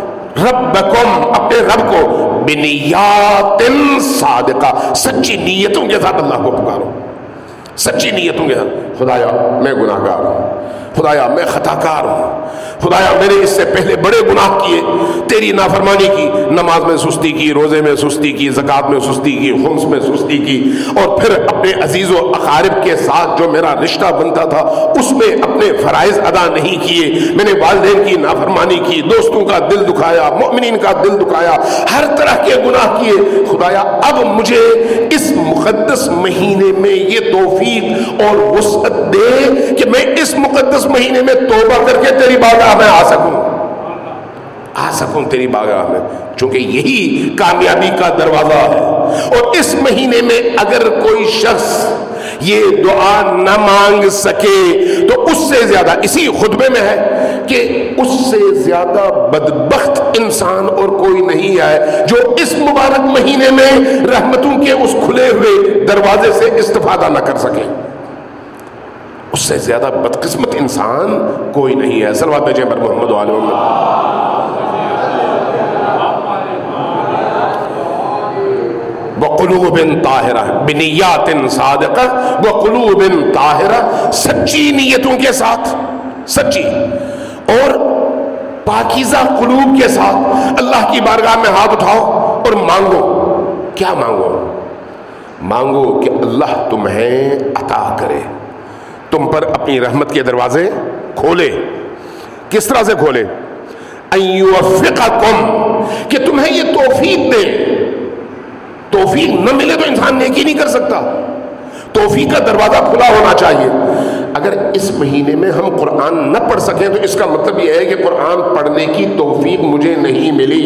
ربکم، اپنے رب کو، بنیات صادقہ، سچی نیتوں کے ساتھ اللہ کو پکارو، سچی نیتوں کے ساتھ۔ خدایا میں گناہ گار ہوں، خدایا میں خطا کار ہوں، خدایا میں نے اس سے پہلے بڑے گناہ کیے، تیری نافرمانی کی، نماز میں سستی کی، روزے میں سستی کی، زکوٰۃ میں سستی کی، خمس میں سستی کی، اور پھر اپنے عزیز و اقارب کے ساتھ جو میرا رشتہ بنتا تھا اس میں اپنے فرائض ادا نہیں کیے، میں نے والدین کی نافرمانی کی، دوستوں کا دل دکھایا، مومنین کا دل دکھایا، ہر طرح کے گناہ کیے۔ خدایا اب مجھے اس مقدس مہینے میں یہ توفیق اور وسعت دے کہ میں اس مقدس مہینے میں توبہ کر کے تیری بارگاہ میں آ سکوں، آ سکوں تیری بارگاہ میں، چونکہ یہی کامیابی کا دروازہ ہے۔ اور اس مہینے میں اگر کوئی شخص یہ دعا نہ مانگ سکے تو اس سے زیادہ، اسی خطبے میں ہے کہ اس سے زیادہ بدبخت انسان اور کوئی نہیں ہے جو اس مبارک مہینے میں رحمتوں کے اس کھلے ہوئے دروازے سے استفادہ نہ کر سکے، اس سے زیادہ بدقسمت انسان کوئی نہیں ہے۔ صلوات بھیجیں پر محمد وعلیہ وسلم۔ وقلوب طاہرہ، بنیات صادقہ، وقلوب طاہرہ، سچی نیتوں کے ساتھ، سچی اور پاکیزہ قلوب کے ساتھ اللہ کی بارگاہ میں ہاتھ اٹھاؤ اور مانگو۔ کیا مانگو؟ مانگو کہ اللہ تمہیں عطا کرے، تم پر اپنی رحمت کے دروازے کھولے۔ کس طرح سے کھولے؟ ان یوفقکم، کہ تمہیں یہ توفیق دے۔ توفیق نہ ملے تو انسان نیکی نہیں کر سکتا، توفیق کا دروازہ کھلا ہونا چاہیے۔ اگر اس مہینے میں ہم قرآن نہ پڑھ سکیں تو اس کا مطلب یہ ہے کہ قرآن پڑھنے کی توفیق مجھے نہیں ملی۔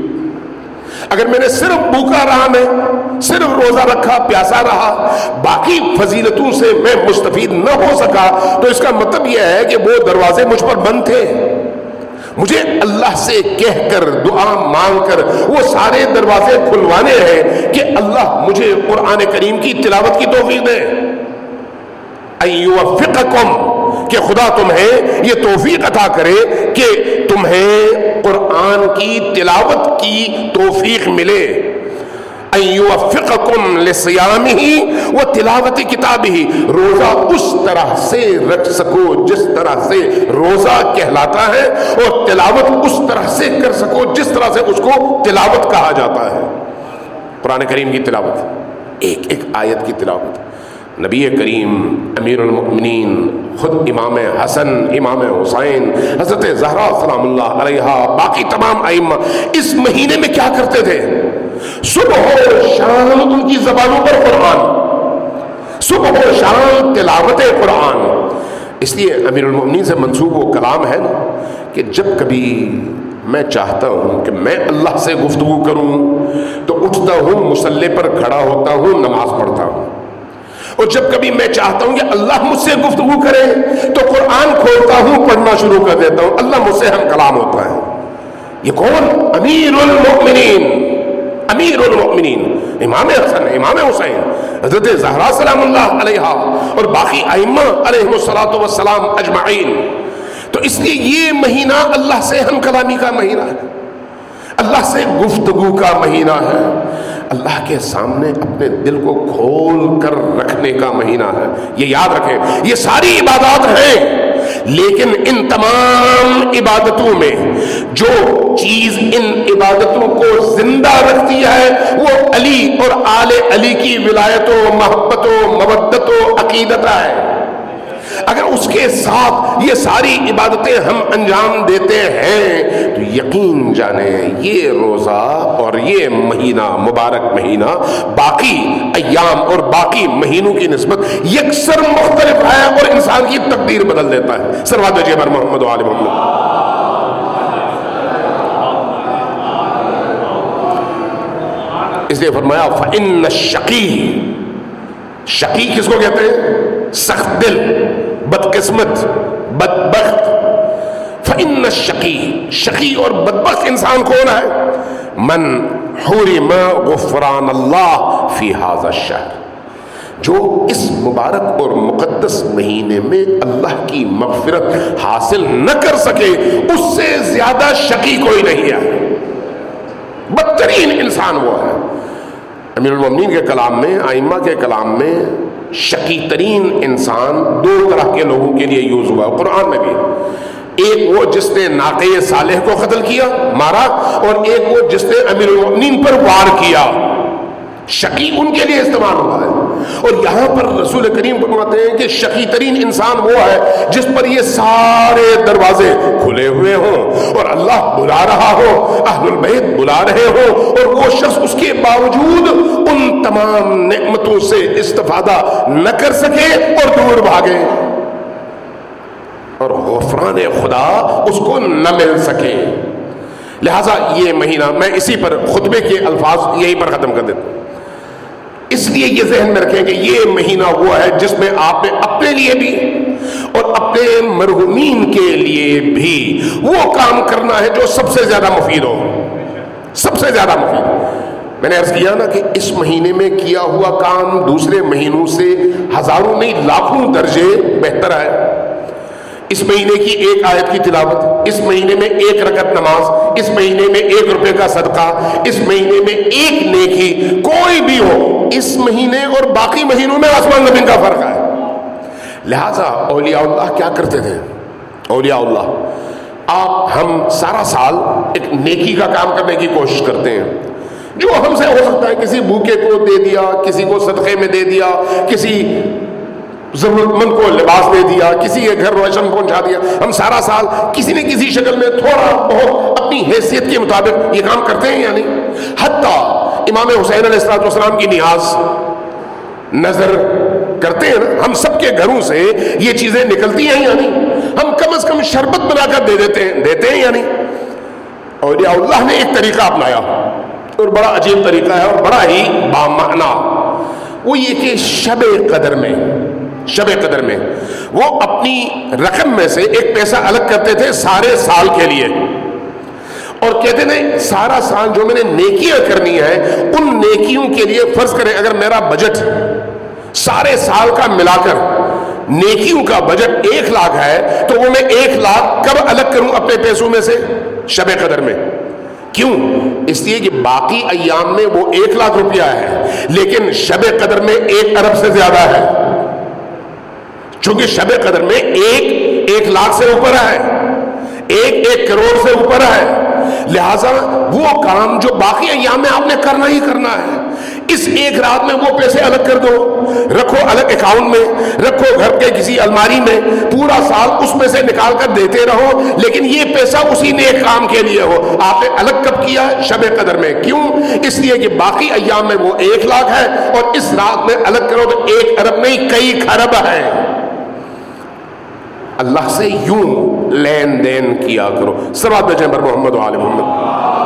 اگر میں نے صرف بھوکا رہا، میں صرف روزہ رکھا، پیاسا رہا، باقی فضیلتوں سے میں مستفید نہ ہو سکا تو اس کا مطلب یہ ہے کہ وہ دروازے مجھ پر بند تھے۔ مجھے اللہ سے کہہ کر، دعا مانگ کر وہ سارے دروازے کھلوانے ہیں کہ اللہ مجھے قرآن کریم کی تلاوت کی توفیق دے۔ ان یوفقکم، کہ خدا تمہیں یہ توفیق عطا کرے کہ تمہیں قرآن کی تلاوت کی توفیق ملے۔ ان یوفقکم لصیامہ و تلاوت کتابہ، روزہ اس طرح سے رکھ سکو جس طرح سے روزہ کہلاتا ہے، اور تلاوت اس طرح سے کر سکو جس طرح سے اس کو تلاوت کہا جاتا ہے۔ قرآن کریم کی تلاوت، ایک ایک آیت کی تلاوت۔ نبی کریم امیر المؤمنین خود امام حسن، امام حسین، حضرت زہرا سلام اللہ علیہا، باقی تمام ائمہ اس مہینے میں کیا کرتے تھے؟ صبح و شام ان کی زبانوں پر قرآن، صبح و شام تلاوت قرآن۔ اس لیے امیر المؤمنین سے منسوب وہ کلام ہے نا کہ جب کبھی میں چاہتا ہوں کہ میں اللہ سے گفتگو کروں تو اٹھتا ہوں، مصلی پر کھڑا ہوتا ہوں، نماز پڑھتا ہوں، اور جب کبھی میں چاہتا ہوں کہ اللہ مجھ سے گفتگو کرے تو قرآن کھولتا ہوں، پڑھنا شروع کر دیتا ہوں، اللہ مجھ سے ہم کلام ہوتا ہے۔ یہ کون؟ امیر المؤمنین، امیر المؤمنین امام حسن، امام حسین، حضرت زہرا سلام اللہ علیہا، اور باقی ائمہ علیہم الصلاۃ والسلام اجمعین۔ تو اس لیے یہ مہینہ اللہ سے ہم کلامی کا مہینہ ہے، اللہ سے گفتگو کا مہینہ ہے، اللہ کے سامنے اپنے دل کو کھول کر رکھنے کا مہینہ ہے. یہ یاد رکھیں، یہ ساری عبادات ہیں، لیکن ان تمام عبادتوں میں جو چیز ان عبادتوں کو زندہ رکھتی ہے وہ علی اور آل علی کی ولایت و محبت و مودت و عقیدت ہے. اگر اس کے ساتھ یہ ساری عبادتیں ہم انجام دیتے ہیں تو یقین جانیں یہ روزہ اور یہ مہینہ مبارک مہینہ باقی ایام اور باقی مہینوں کی نسبت یکسر مختلف ہے اور انسان کی تقدیر بدل دیتا ہے. صلوات بھیجیے بر محمد و آل محمد. اس لیے فرمایا فَإِنَّ الشَّقِي، شقی کس کو کہتے ہیں؟ سخت دل، بدقسمت، بدبخت. فَإِنَّ الشَّقِي، شقی اور بدبخت انسان کون ہے؟ من حرم غفران اللہ فی ھذا الشہر، جو اس مبارک اور مقدس مہینے میں اللہ کی مغفرت حاصل نہ کر سکے، اس سے زیادہ شقی کوئی نہیں ہے. بدترین انسان وہ ہے. امیر المومنین کے کلام میں، ائمہ کے کلام میں شقی ترین انسان دو طرح کے لوگوں کے لیے یوز ہوا قرآن میں بھی. ایک وہ جس نے ناقہ صالح کو قتل کیا، مارا، اور ایک وہ جس نے امیر المومنین پر وار کیا. شقی ان کے لیے استعمال ہوا ہے. اور یہاں پر رسول کریم فرماتے ہیں کہ شقی ترین انسان وہ ہے جس پر یہ سارے دروازے کھلے ہوئے ہوں اور اللہ بلا رہا ہو، اہل البیت بلا رہے ہوں، اور وہ شخص اس کے باوجود ان تمام نعمتوں سے استفادہ نہ کر سکے اور دور بھاگے، اور غفران خدا اس کو نہ مل سکے. لہذا یہ مہینہ، میں اسی پر خطبے کے الفاظ یہی پر ختم کر دیتا ہوں. اس لیے یہ ذہن میں رکھیں کہ یہ مہینہ وہ ہے جس میں آپ نے اپنے لیے بھی اور اپنے مرحومین کے لیے بھی وہ کام کرنا ہے جو سب سے زیادہ مفید ہو، سب سے زیادہ مفید. میں نے عرض کیا نا کہ اس مہینے میں کیا ہوا کام دوسرے مہینوں سے ہزاروں نہیں لاکھوں درجے بہتر ہے. اس مہینے کی ایک آیت کی تلاوت، اس مہینے میں ایک رکعت نماز، اس مہینے میں ایک روپے کا صدقہ، اس مہینے میں ایک نیکی، کوئی بھی ہو، اس مہینے اور باقی مہینوں میں آسمان زمین کا فرق ہے. لہذا اولیاء اللہ کیا کرتے تھے؟ اولیاء اللہ، آپ ہم سارا سال ایک نیکی کا کام کرنے کی کوشش کرتے ہیں، جو ہم سے ہو سکتا ہے کسی بھوکے کو دے دیا، کسی کو صدقے میں دے دیا، کسی ضرورت مند کو لباس دے دیا، کسی کے گھر روشن پہنچا دیا. ہم سارا سال کسی نہ کسی شکل میں تھوڑا بہت اپنی حیثیت کے مطابق یہ کام کرتے ہیں یا نہیں؟ حتیٰ امام حسین علیہ الصلوۃ والسلام کی نیاز نظر کرتے ہیں نا، ہم سب کے گھروں سے یہ چیزیں نکلتی ہیں یا نہیں؟ ہم کم از کم شربت بنا کر دے دیتے ہیں دیتے ہیں یا نہیں؟ اولیاء اللہ نے ایک طریقہ اپنایا اور بڑا عجیب طریقہ ہے اور بڑا ہی بامعنی. وہ یہ کہ شب قدر میں شب قدر میں وہ اپنی رقم میں سے ایک پیسہ الگ کرتے تھے سارے سال کے لیے، اور کہتے تھے سارا سال جو میں نے نیکیاں کرنی ہے ان نیکیوں کے لیے، فرض کریں اگر میرا بجٹ سارے سال کا ملا کر نیکیوں کا بجٹ ایک لاکھ ہے تو وہ میں ایک لاکھ کب الگ کروں اپنے پیسوں میں سے؟ شب قدر میں. کیوں؟ اس لیے کہ باقی ایام میں وہ ایک لاکھ روپیہ ہے، لیکن شب قدر میں ایک ارب سے زیادہ ہے، چونکہ شب قدر میں ایک ایک لاکھ سے اوپر ہے، ایک ایک کروڑ سے اوپر ہے. لہذا وہ کام جو باقی ایام میں آپ نے کرنا ہی کرنا ہے، اس ایک رات میں وہ پیسے الگ کر دو، رکھو الگ اکاؤنٹ میں، رکھو گھر کے کسی الماری میں، پورا سال اس میں سے نکال کر دیتے رہو، لیکن یہ پیسہ اسی نیک کام کے لیے ہو. آپ نے الگ کب کیا؟ شب قدر میں. کیوں؟ اس لیے کہ باقی ایام میں وہ ایک لاکھ ہے اور اس رات میں الگ کرو تو ایک ارب نہیں کئی کھرب ہے. اللہ سے یوں لین دین کیا کرو. صلوات بھیجیں پر محمد و آل محمد.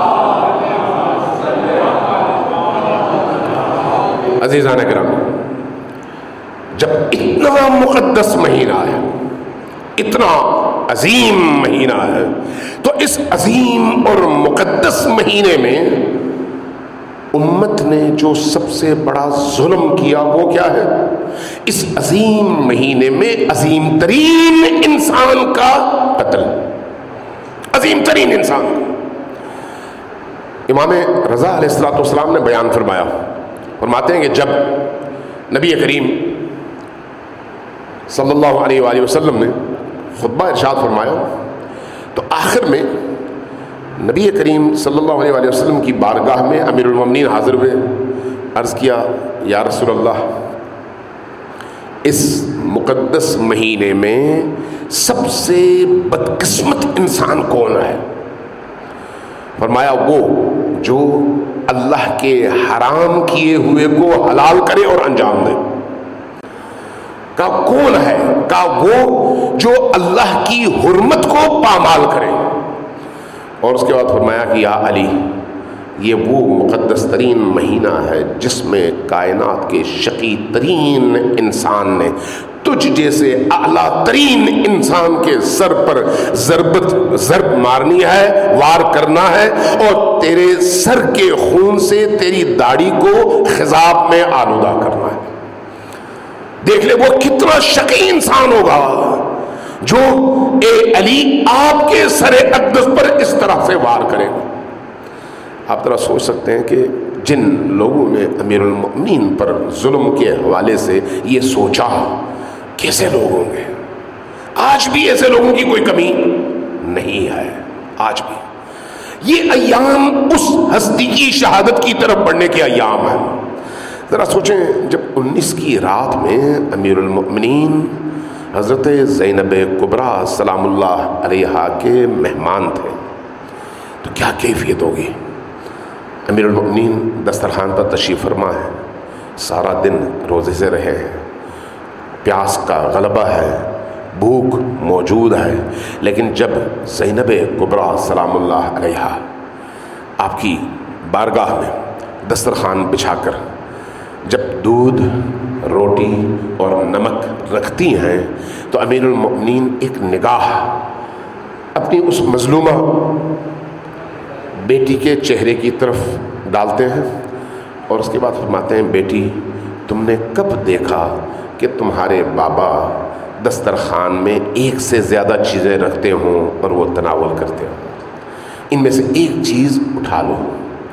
عزیزان کرام، جب اتنا مقدس مہینہ ہے، اتنا عظیم مہینہ ہے، تو اس عظیم اور مقدس مہینے میں امت نے جو سب سے بڑا ظلم کیا وہ کیا ہے؟ اس عظیم مہینے میں عظیم ترین انسان کا قتل، عظیم ترین انسان۔ امام رضا علیہ الصلوۃ والسلام نے بیان فرمایا، فرماتے ہیں کہ جب نبی کریم صلی اللہ علیہ وآلہ وسلم نے خطبہ ارشاد فرمایا تو آخر میں نبی کریم صلی اللہ علیہ وآلہ وسلم کی بارگاہ میں امیر المومنین حاضر ہوئے، عرض کیا یا رسول اللہ، اس مقدس مہینے میں سب سے بدقسمت انسان کون ہے؟ فرمایا وہ جو اللہ کے حرام کیے ہوئے کو حلال کرے اور انجام دے۔ کہا کون ہے؟ کہا وہ جو اللہ کی حرمت کو پامال کرے۔ اور اس کے بعد فرمایا کہ یا علی، یہ وہ مقدس ترین مہینہ ہے جس میں کائنات کے شقی ترین انسان نے تجھ جیسے اعلیٰ ترین انسان کے سر پر ضربت ضرب مارنی ہے، وار کرنا ہے، اور تیرے سر کے خون سے تیری داڑھی کو خضاب میں آلودہ کرنا ہے۔ دیکھ لے وہ کتنا شقی انسان ہوگا جو اے علی آپ کے سر اقدس پر اس طرح سے وار کرے گا۔ آپ ذرا سوچ سکتے ہیں کہ جن لوگوں نے امیر المؤمنین پر ظلم کے حوالے سے یہ سوچا کیسے لوگ ہوں گے؟ آج بھی ایسے لوگوں کی کوئی کمی نہیں ہے۔ آج بھی یہ ایام اس ہستی کی شہادت کی طرف بڑھنے کے ایام ہیں۔ ذرا سوچیں، جب انیس کی رات میں امیر المؤمنین حضرت زینب کبریٰ سلام اللہ علیہا کے مہمان تھے تو کیا کیفیت ہوگی؟ امیر المؤمنین دسترخوان پر تشریف فرما ہے، سارا دن روزے سے رہے ہیں، پیاس کا غلبہ ہے، بھوک موجود ہے، لیکن جب زینب کبریٰ سلام اللہ علیہا آپ کی بارگاہ میں دسترخوان بچھا کر جب دودھ، روٹی اور نمک رکھتی ہیں تو امیر المؤمنین ایک نگاہ اپنی اس مظلومہ بیٹی کے چہرے کی طرف ڈالتے ہیں اور اس کے بعد فرماتے ہیں، بیٹی تم نے کب دیکھا کہ تمہارے بابا دسترخوان میں ایک سے زیادہ چیزیں رکھتے ہوں اور وہ تناول کرتے ہوں؟ ان میں سے ایک چیز اٹھا لو۔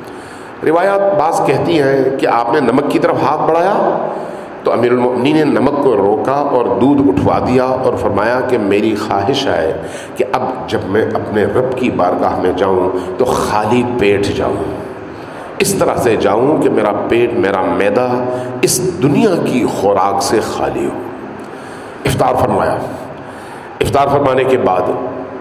روایات بعض کہتی ہیں کہ آپ نے نمک کی طرف ہاتھ بڑھایا تو امیر المؤمنین نے نمک کو روکا اور دودھ اٹھوا دیا اور فرمایا کہ میری خواہش ہے کہ اب جب میں اپنے رب کی بارگاہ میں جاؤں تو خالی پیٹ جاؤں، اس طرح سے جاؤں کہ میرا پیٹ، میرا معدہ اس دنیا کی خوراک سے خالی ہو۔ افطار فرمایا۔ افطار فرمانے کے بعد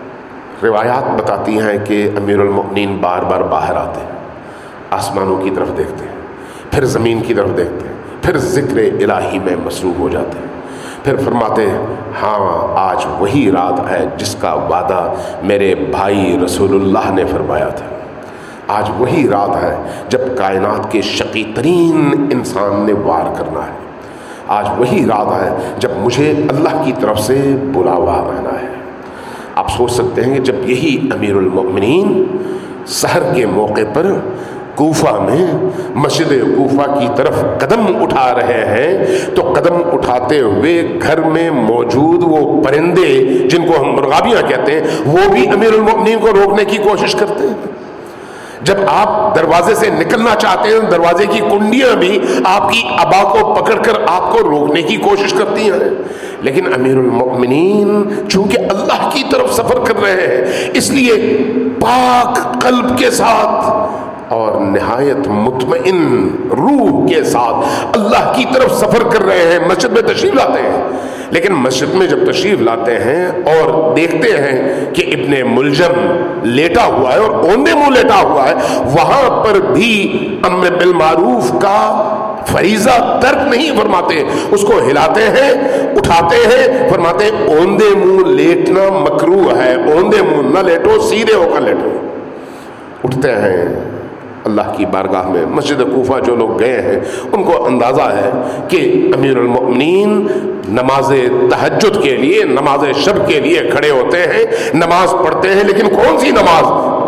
روایات بتاتی ہیں کہ امیر المؤمنین بار بار باہر آتے ہیں، آسمانوں کی طرف دیکھتے ہیں، پھر زمین کی طرف دیکھتے ہیں، پھر ذکر الہی میں مصروف ہو جاتے ہیں، پھر فرماتے ہیں ہاں آج وہی رات ہے جس کا وعدہ میرے بھائی رسول اللہ نے فرمایا تھا، آج وہی رات ہے جب کائنات کے شقی ترین انسان نے وار کرنا ہے، آج وہی رات ہے جب مجھے اللہ کی طرف سے بلاوا آنا ہے۔ آپ سوچ سکتے ہیں کہ جب یہی امیر المؤمنین سحر کے موقع پر کوفہ میں مسجد کوفہ کی طرف قدم اٹھا رہے ہیں تو قدم اٹھاتے ہوئے گھر میں موجود وہ پرندے جن کو ہم مرغابیاں کہتے ہیں وہ بھی امیر المؤمنین کو روکنے کی کوشش کرتے ہیں۔ جب آپ دروازے سے نکلنا چاہتے ہیں دروازے کی کنڈیاں بھی آپ کی ابا کو پکڑ کر آپ کو روکنے کی کوشش کرتی ہیں، لیکن امیر المؤمنین چونکہ اللہ کی طرف سفر کر رہے ہیں اس لیے پاک قلب کے ساتھ اور نہایت مطمئن روح کے ساتھ اللہ کی طرف سفر کر رہے ہیں، مسجد میں تشریف لاتے ہیں۔ لیکن مسجد میں جب تشریف لاتے ہیں اور دیکھتے ہیں کہ ابن ملجم لیٹا ہوا ہے اور اوندے منہ لیٹا ہوا ہے، وہاں پر بھی امر بالمعروف کا فریضہ ترک نہیں فرماتے، اس کو ہلاتے ہیں، اٹھاتے ہیں، فرماتے ہیں اوندے منہ لیٹنا مکروہ ہے، اوندے منہ نہ لیٹو، سیدھے ہو کر لیٹو۔ اٹھتے ہیں اللہ کی بارگاہ میں۔ مسجد کوفہ جو لوگ گئے ہیں ان کو اندازہ ہے کہ امیر المؤمنین نماز تہجد کے لیے، نماز شب کے لیے کھڑے ہوتے ہیں، نماز پڑھتے ہیں، لیکن کون سی نماز؟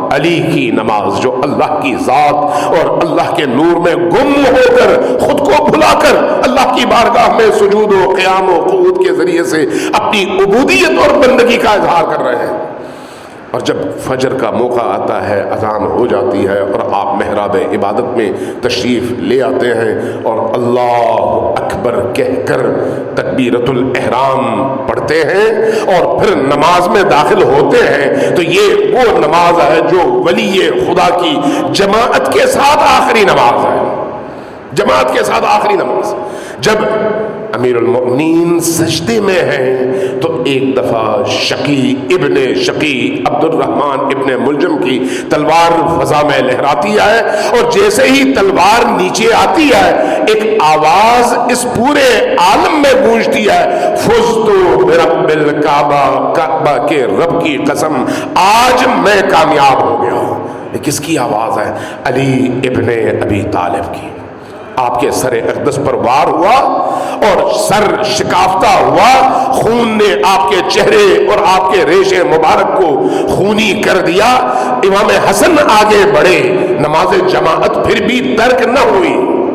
علی کی نماز جو اللہ کی ذات اور اللہ کے نور میں گم ہو کر خود کو بھلا کر اللہ کی بارگاہ میں سجود و قیام و قعود کے ذریعے سے اپنی عبودیت اور بندگی کا اظہار کر رہے ہیں. اور جب فجر کا موقع آتا ہے، اذان ہو جاتی ہے اور آپ محراب عبادت میں تشریف لے آتے ہیں اور اللہ اکبر کہہ کر تکبیرۃ الاحرام پڑھتے ہیں اور پھر نماز میں داخل ہوتے ہیں، تو یہ وہ نماز ہے جو ولی خدا کی جماعت کے ساتھ آخری نماز ہے. جماعت کے ساتھ آخری نماز. جب امیر المؤمنین سجدے میں ہیں تو ایک دفعہ شقی ابن شقی عبد الرحمن ابن ملجم کی تلوار فضا میں لہراتی ہے اور جیسے ہی تلوار نیچے آتی ہے ایک آواز اس پورے عالم میں گونجتی ہے، فزتو برب الکعبہ، کعبہ کے رب کی قسم آج میں کامیاب ہو گیا. یہ کس کی آواز ہے؟ علی ابن ابی طالب کی. آپ کے سر اقدس پر وار ہوا اور سر شکافتہ ہوا، خون نے آپ کے چہرے اور آپ کے ریشے مبارک کو خونی کر دیا. امام حسن آگے بڑھے، نماز جماعت پھر بھی ترک نہ ہوئی،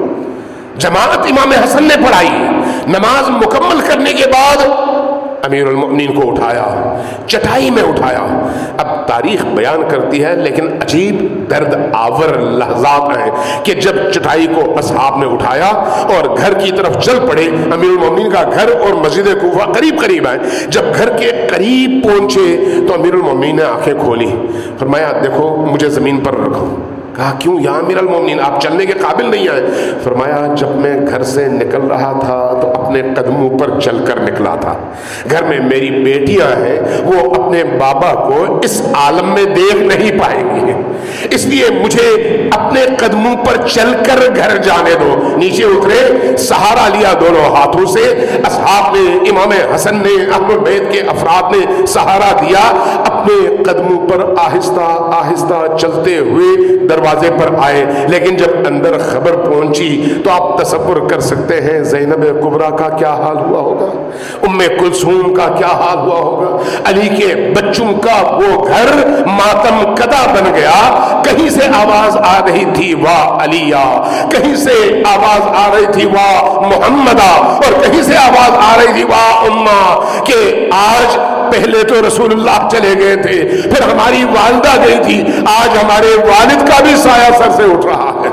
جماعت امام حسن نے پڑھائی. نماز مکمل کرنے کے بعد امیر المؤمنین کو اٹھایا، چٹائی میں اٹھایا. اب تاریخ بیان کرتی ہے لیکن عجیب درد آور لحظات ہیں کہ جب چٹائی کو اصحاب نے اٹھایا اور گھر کی طرف چل پڑے. امیر المؤمنین کا گھر اور مسجد کوفہ قریب قریب ہیں. جب گھر کے قریب پہنچے تو امیر المؤمنین نے آنکھیں کھولی، فرمایا دیکھو مجھے زمین پر رکھو. کہا کیوں یا امیر المؤمنین آپ چلنے کے قابل نہیں آئے؟ فرمایا جب میں گھر سے نکل رہا تھا تو اپنے قدموں پر چل کر نکلا تھا. گھر میں میری بیٹیاں ہیں، وہ اپنے بابا کو اس عالم میں دیکھ نہیں پائیں گی، اس لیے مجھے اپنے قدموں پر چل کر گھر جانے دو. نیچے اترے، سہارا لیا دونوں ہاتھوں سے. اصحاب نے، امام حسن نے، اہل بیت کے افراد نے سہارا دیا. اپنے قدموں پر آہستہ آہستہ چلتے ہوئے دروازے پر آئے. لیکن جب اندر خبر پہنچی تو آپ تصور کر سکتے ہیں زینب کبریٰ کا کیا حال ہوا ہوگا، ام کلثوم کا کیا حال ہوا ہوگا. علی کے بچوں کا وہ گھر ماتم کدا بن گیا. کہیں سے آواز آ رہی تھی واہ علیہ، کہیں سے آواز آ رہی تھی واہ محمدہ، اور کہیں سے آواز آ رہی تھی واہ امہ، کہ آج پہلے تو رسول اللہ چلے گئے تھے، پھر ہماری والدہ گئی تھی، آج ہمارے والد کا بھی سایہ سر سے اٹھ رہا ہے.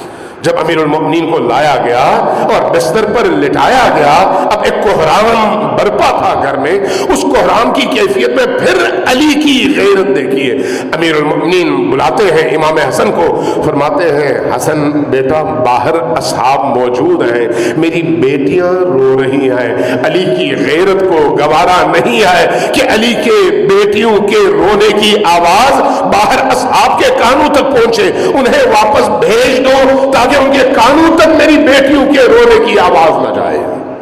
جب امیر المؤمنین کو لایا گیا اور بستر پر لٹایا گیا، اب ایک کوہرام برپا تھا گھر میں. اس کوہرام کی کیفیت میں پھر علی کی غیرت دیکھیے. امیر المؤمنین بلاتے ہیں امام حسن کو، فرماتے ہیں حسن بیٹا باہر اصحاب موجود ہیں، میری بیٹیاں رو رہی ہیں. علی کی غیرت کو گوارا نہیں ہے کہ علی کے بیٹیوں کے رونے کی آواز باہر اصحاب کے کانوں تک پہنچے. انہیں واپس بھیج دو تاکہ ان کے کانوں تک میری بیٹیوں کے رونے کی آواز نہ جائے.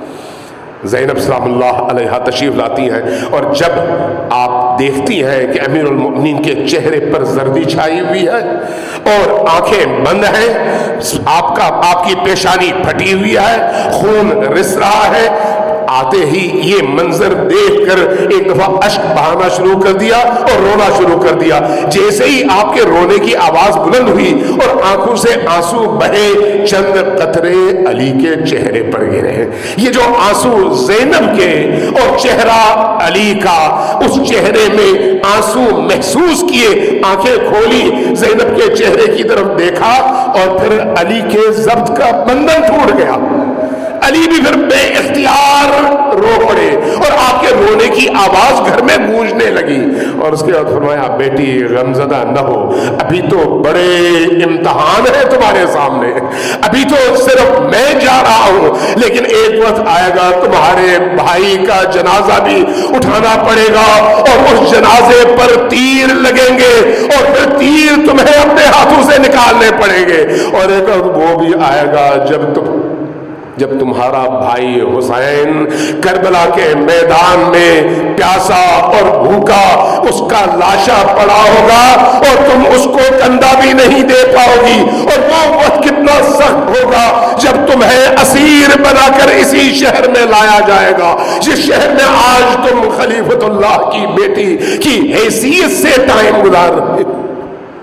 زینب سلام اللہ علیہا تشریف لاتی ہیں اور جب آپ دیکھتی ہیں کہ امیر المؤمنین کے چہرے پر زردی چھائی ہوئی ہے اور آنکھیں بند ہیں، آپ کا آپ کی پیشانی پھٹی ہوئی ہے، خون رس رہا ہے، آتے ہی یہ منظر دیکھ کر ایک دفعہ اشک بہانا شروع کر دیا اور رونا شروع کر دیا. جیسے ہی آپ کے رونے کی آواز بلند ہوئی اور آنکھوں سے آنسو بہے، چند قطرے علی کے چہرے پر گرے. یہ جو آنسو زینب کے اور چہرہ علی کا، اس چہرے میں آنسو محسوس کیے، آنکھیں کھولی، زینب کے چہرے کی طرف دیکھا اور پھر علی کے ضبط کا بندھن ٹوٹ گیا. علی بھی پھر بے اختیار رو پڑے اور آپ کے رونے کی آواز گھر میں گونجنے لگی. اور اس کے بعد فرمایا بیٹی غمزدہ نہ ہو، ابھی تو بڑے امتحان ہیں تمہارے سامنے، ابھی تو صرف میں جا رہا ہوں، لیکن ایک وقت آئے گا تمہارے بھائی کا جنازہ بھی اٹھانا پڑے گا اور اس جنازے پر تیر لگیں گے اور پھر تیر تمہیں اپنے ہاتھوں سے نکالنے پڑیں گے. اور ایک وقت وہ بھی آئے گا جب تم جب تمہارا بھائی حسین کربلا کے میدان میں پیاسا اور بھوکا اس کا لاشا پڑا ہوگا اور تم اس کو کندھا بھی نہیں دے پاؤ گی. اور وہ وقت کتنا سخت ہوگا جب تمہیں اسیر بنا کر اسی شہر میں لایا جائے گا جس شہر میں آج تم خلیفۃ اللہ کی بیٹی کی حیثیت سے ٹائم گزار رہے.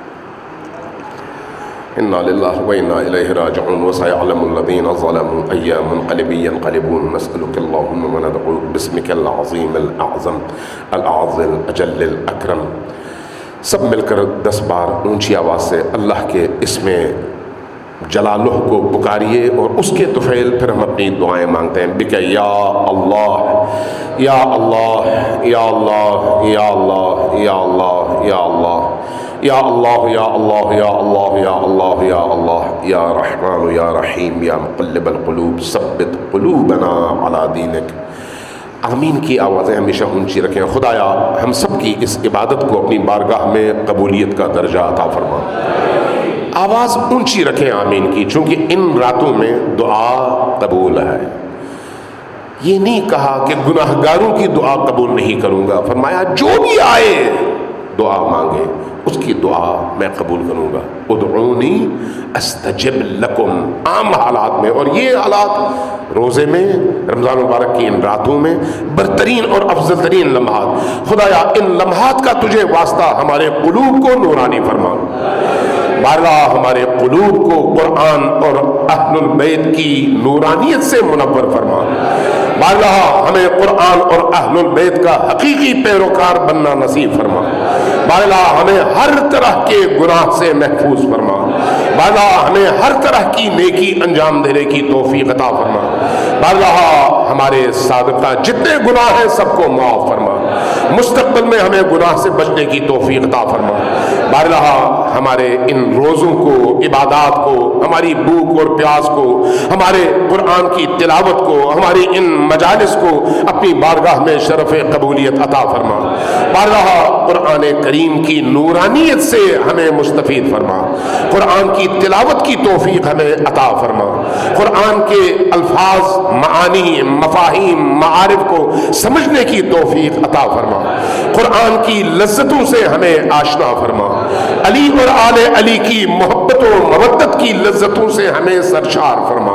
انا للہ و انا الیہ راجعون وسيعلم الذین ظلموا أي منقلب ينقلبون نسألك اللهم وندعوك باسمك العظیم الاعظم الاعظم الاجل الاکرم. سب مل کر دس بار اونچی آواز سے اللہ کے اسم جلالہ کو پکاریے اور اس کے طفیل پھر ہم اپنی دعائیں مانگتے ہیں بک یا اللہ یا اللہ یا اللہ یا اللہ یا اللہ یا اللہ یا اللہ یا اللہ یا اللہ یا اللہ یا اللہ یا رحمان یا رحیم یا مقلب القلوب ثبت قلوبنا علی دینک. آمین کی آوازیں ہمیشہ اونچی رکھیں. خدایا ہم سب کی اس عبادت کو اپنی بارگاہ میں قبولیت کا درجہ عطا فرما. آواز اونچی رکھیں آمین کی، چونکہ ان راتوں میں دعا قبول ہے. یہ نہیں کہا کہ گناہ گاروں کی دعا قبول نہیں کروں گا، فرمایا جو بھی آئے دعا مانگے اس کی دعا میں قبول کروں گا. ادعونی استجب لکم. عام حالات میں، اور یہ حالات روزے میں، رمضان مبارک کی ان راتوں میں برترین اور افضل ترین لمحات. خدایا ان لمحات کا تجھے واسطہ ہمارے قلوب کو نورانی فرما. بارگاہ ہمارے قلوب کو قرآن اور اہل البیت کی نورانیت سے منور فرما. بارگاہ ہمیں قرآن اور اہل البیت کا حقیقی پیروکار بننا نصیب فرما. بارگاہ ہمیں ہر طرح کے گناہ سے محفوظ فرما. بارگاہ ہمیں ہر طرح کی نیکی انجام دینے کی توفیق عطا فرما. بارگاہ ہمارے سابقہ جتنے گناہ ہیں سب کو معاف فرما. مستقبل میں ہمیں گناہ سے بچنے کی توفیق عطا فرما. بارگاہ ہمارے ان روزوں کو، عبادات کو، ہماری بھوک اور پیاس کو، ہمارے قرآن کی تلاوت کو، ہماری ان مجالس کو اپنی بارگاہ میں شرف قبولیت عطا فرما. بارگاہ قرآن کریم کی نورانیت سے ہمیں مستفید فرما. قرآن کی تلاوت کی توفیق ہمیں عطا فرما. قرآن کے الفاظ، معانی، مفاہیم، معارف کو سمجھنے کی توفیق عطا فرما. قرآن کی لذتوں سے ہمیں آشنا فرما. علی اور آل علی کی محبت و مودت کی لذتوں سے ہمیں سرشار فرما.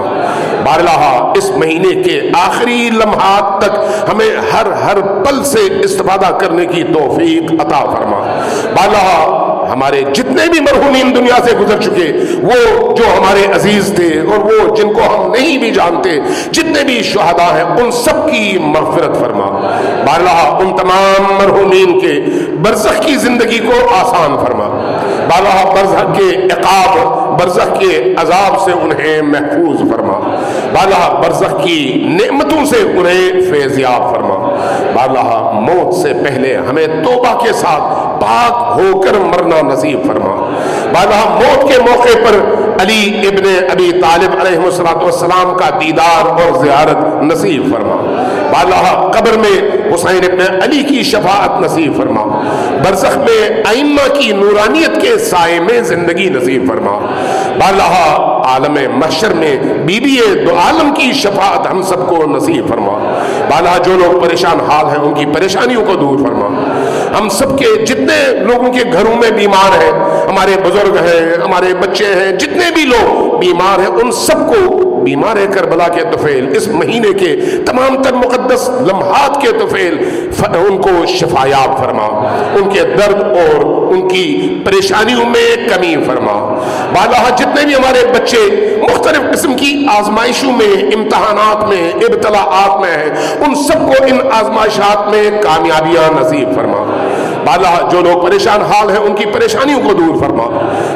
بارگاہ اس مہینے کے آخری لمحات تک ہمیں ہر ہر پل سے استفادہ کرنے کی توفیق عطا فرما. بارگاہ ہمارے جتنے بھی مرحومین دنیا سے گزر چکے، وہ جو ہمارے عزیز تھے اور وہ جن کو ہم نہیں بھی جانتے، جتنے بھی شہداء ہیں ان سب کی مغفرت فرما. بارگاہ ان تمام مرحومین کے برزخ کی زندگی کو آسان فرما. بارگاہ برزخ کے عقاب، برزخ کے عذاب سے انہیں محفوظ فرما. بارگاہ برزخ کی نعمتوں سے انہیں فیضیاب فرما. بارگاہ موت سے پہلے ہمیں توبہ کے ساتھ پاک ہو کر مرنا نصیب فرما. بارگاہ موت کے موقع پر علی ابن ابی طالب علیہ السلام کا دیدار اور زیارت نصیب فرما. بارگاہ قبر میں حسین ابن علی کی شفاعت نصیب فرما. برزخ میں ائمہ کی نورانیت کے سائے میں زندگی نصیب فرما. بارگاہ عالم محشر میں بی بی دو عالم کی شفاعت ہم سب کو نصیب فرما. بارگاہ جو لوگ پریشان حال ہیں ان کی پریشانیوں کو دور فرما. ہم سب کے جتنے لوگوں کے گھروں میں بیمار ہیں، ہمارے بزرگ ہیں، ہمارے بچے ہیں، جتنے بھی لوگ بیمار ہیں ان سب کو بیمار کربلا کے طفیل، اس مہینے کے تمام تر مقدس لمحات کے طفیل ان کو شفایاب فرما. ان کے درد اور ان کی پریشانیوں میں کمی فرما. بارگاہ جتنے بھی ہمارے بچے مختلف قسم کی آزمائشوں میں، امتحانات میں، ابتلاءات میں ہیں، ان سب کو ان آزمائشات میں کامیابیاں نصیب فرما. بارگاہ جو لوگ پریشان حال ہیں ان کی پریشانیوں کو دور فرما.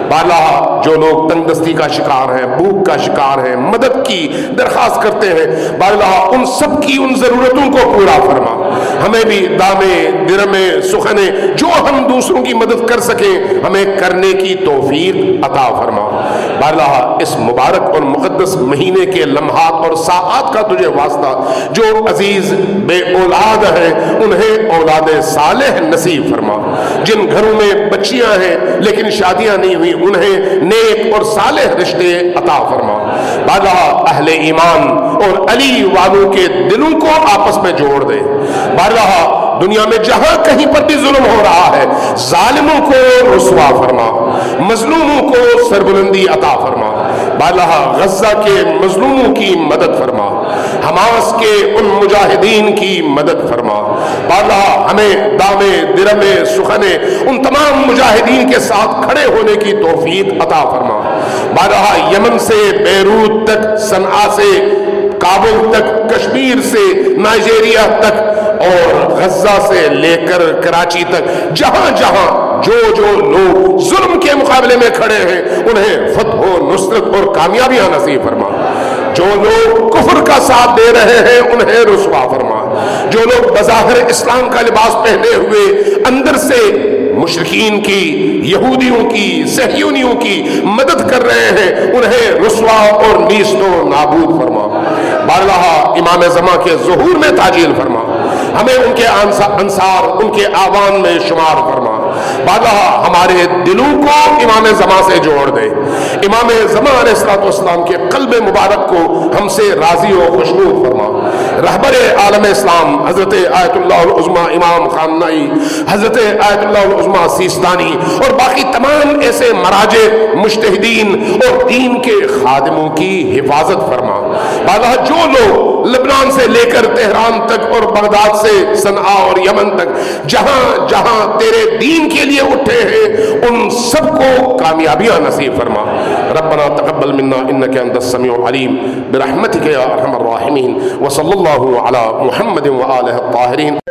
بارگاہ جو لوگ تنگ دستی کا شکار ہیں، بھوک کا شکار ہیں، مدد کی درخواست کرتے ہیں، بارگاہ ان سب کی ان ضرورتوں کو پورا فرما. ہمیں بھی دامے، درمے، سخنے جو ہم دوسروں کی مدد کر سکیں ہمیں کرنے کی توفیق عطا فرما. بارگاہ اس مبارک اور مقدس مہینے کے لمحات اور ساعات کا تجھے واسطہ جو عزیز بے اولاد ہیں انہیں اولاد صالح نصیب فرما. جن گھروں میں بچیاں ہیں لیکن شادیاں نہیں ہوئی انہیں نیک اور صالح رشتے عطا فرما. بارگاہ اہل ایمان اور علی والوں کے دلوں کو آپس میں جوڑ دے. بارگاہ دنیا میں جہاں کہیں پر بھی ظلم ہو رہا ہے ظالموں کو رسوا فرما، مظلوموں کو سربلندی عطا فرما. بارگاہ غزہ کے مظلوموں کی مدد فرما، حماس کے ان مجاہدین کی مدد فرما. بارگاہ ہمیں دامے، درمے، سخنے ان تمام مجاہدین کے ساتھ کھڑے ہونے کی توفیق عطا فرما. بارہا یمن سے بیروت تک، صنعا سے کابل تک، کشمیر سے نائجیریا تک، اور غزہ سے لے کر کراچی تک، جہاں جہاں جو جو لوگ ظلم کے مقابلے میں کھڑے ہیں انہیں فتح و نصرت اور کامیابیاں نصیب فرما، جو لوگ کفر کا ساتھ دے رہے ہیں انہیں رسوا فرما، جو لوگ بظاہر اسلام کا لباس پہنے ہوئے اندر سے مشرکین کی، یہودیوں کی، صہیونیوں کی مدد کر رہے ہیں انہیں رسوا اور نیست و نابود فرما۔ بارہا امام زمان کے ظہور میں تعجیل فرما، ہمیں ان کے انصار، ان کے آوان میں شمار فرما۔ بارہا ہمارے دلوں کو امام زمان سے جوڑ دے، امام زمان علیہ السلام کے قلب مبارک کو ہم سے راضی و خوشنود فرما۔ رہبر عالم اسلام حضرت آیت اللہ العظمیٰ امام خامنائی، حضرت آیت اللہ العظمیٰ سیستانی اور باقی تمام ایسے مراجع، مجتہدین اور دین کے خادموں کی حفاظت فرما۔ بارہا جو لوگ لبنان سے لے کر تہران تک اور بغداد سے صنعا اور یمن تک جہاں جہاں تیرے دین کے لیے اٹھے ہیں ان سب کو کامیابیاں نصیب فرما۔ ربنا تقبل منا انك انت السميع العليم برحمتك يا ارحم الراحمين، وصلى الله على محمد وآله الطاهرين۔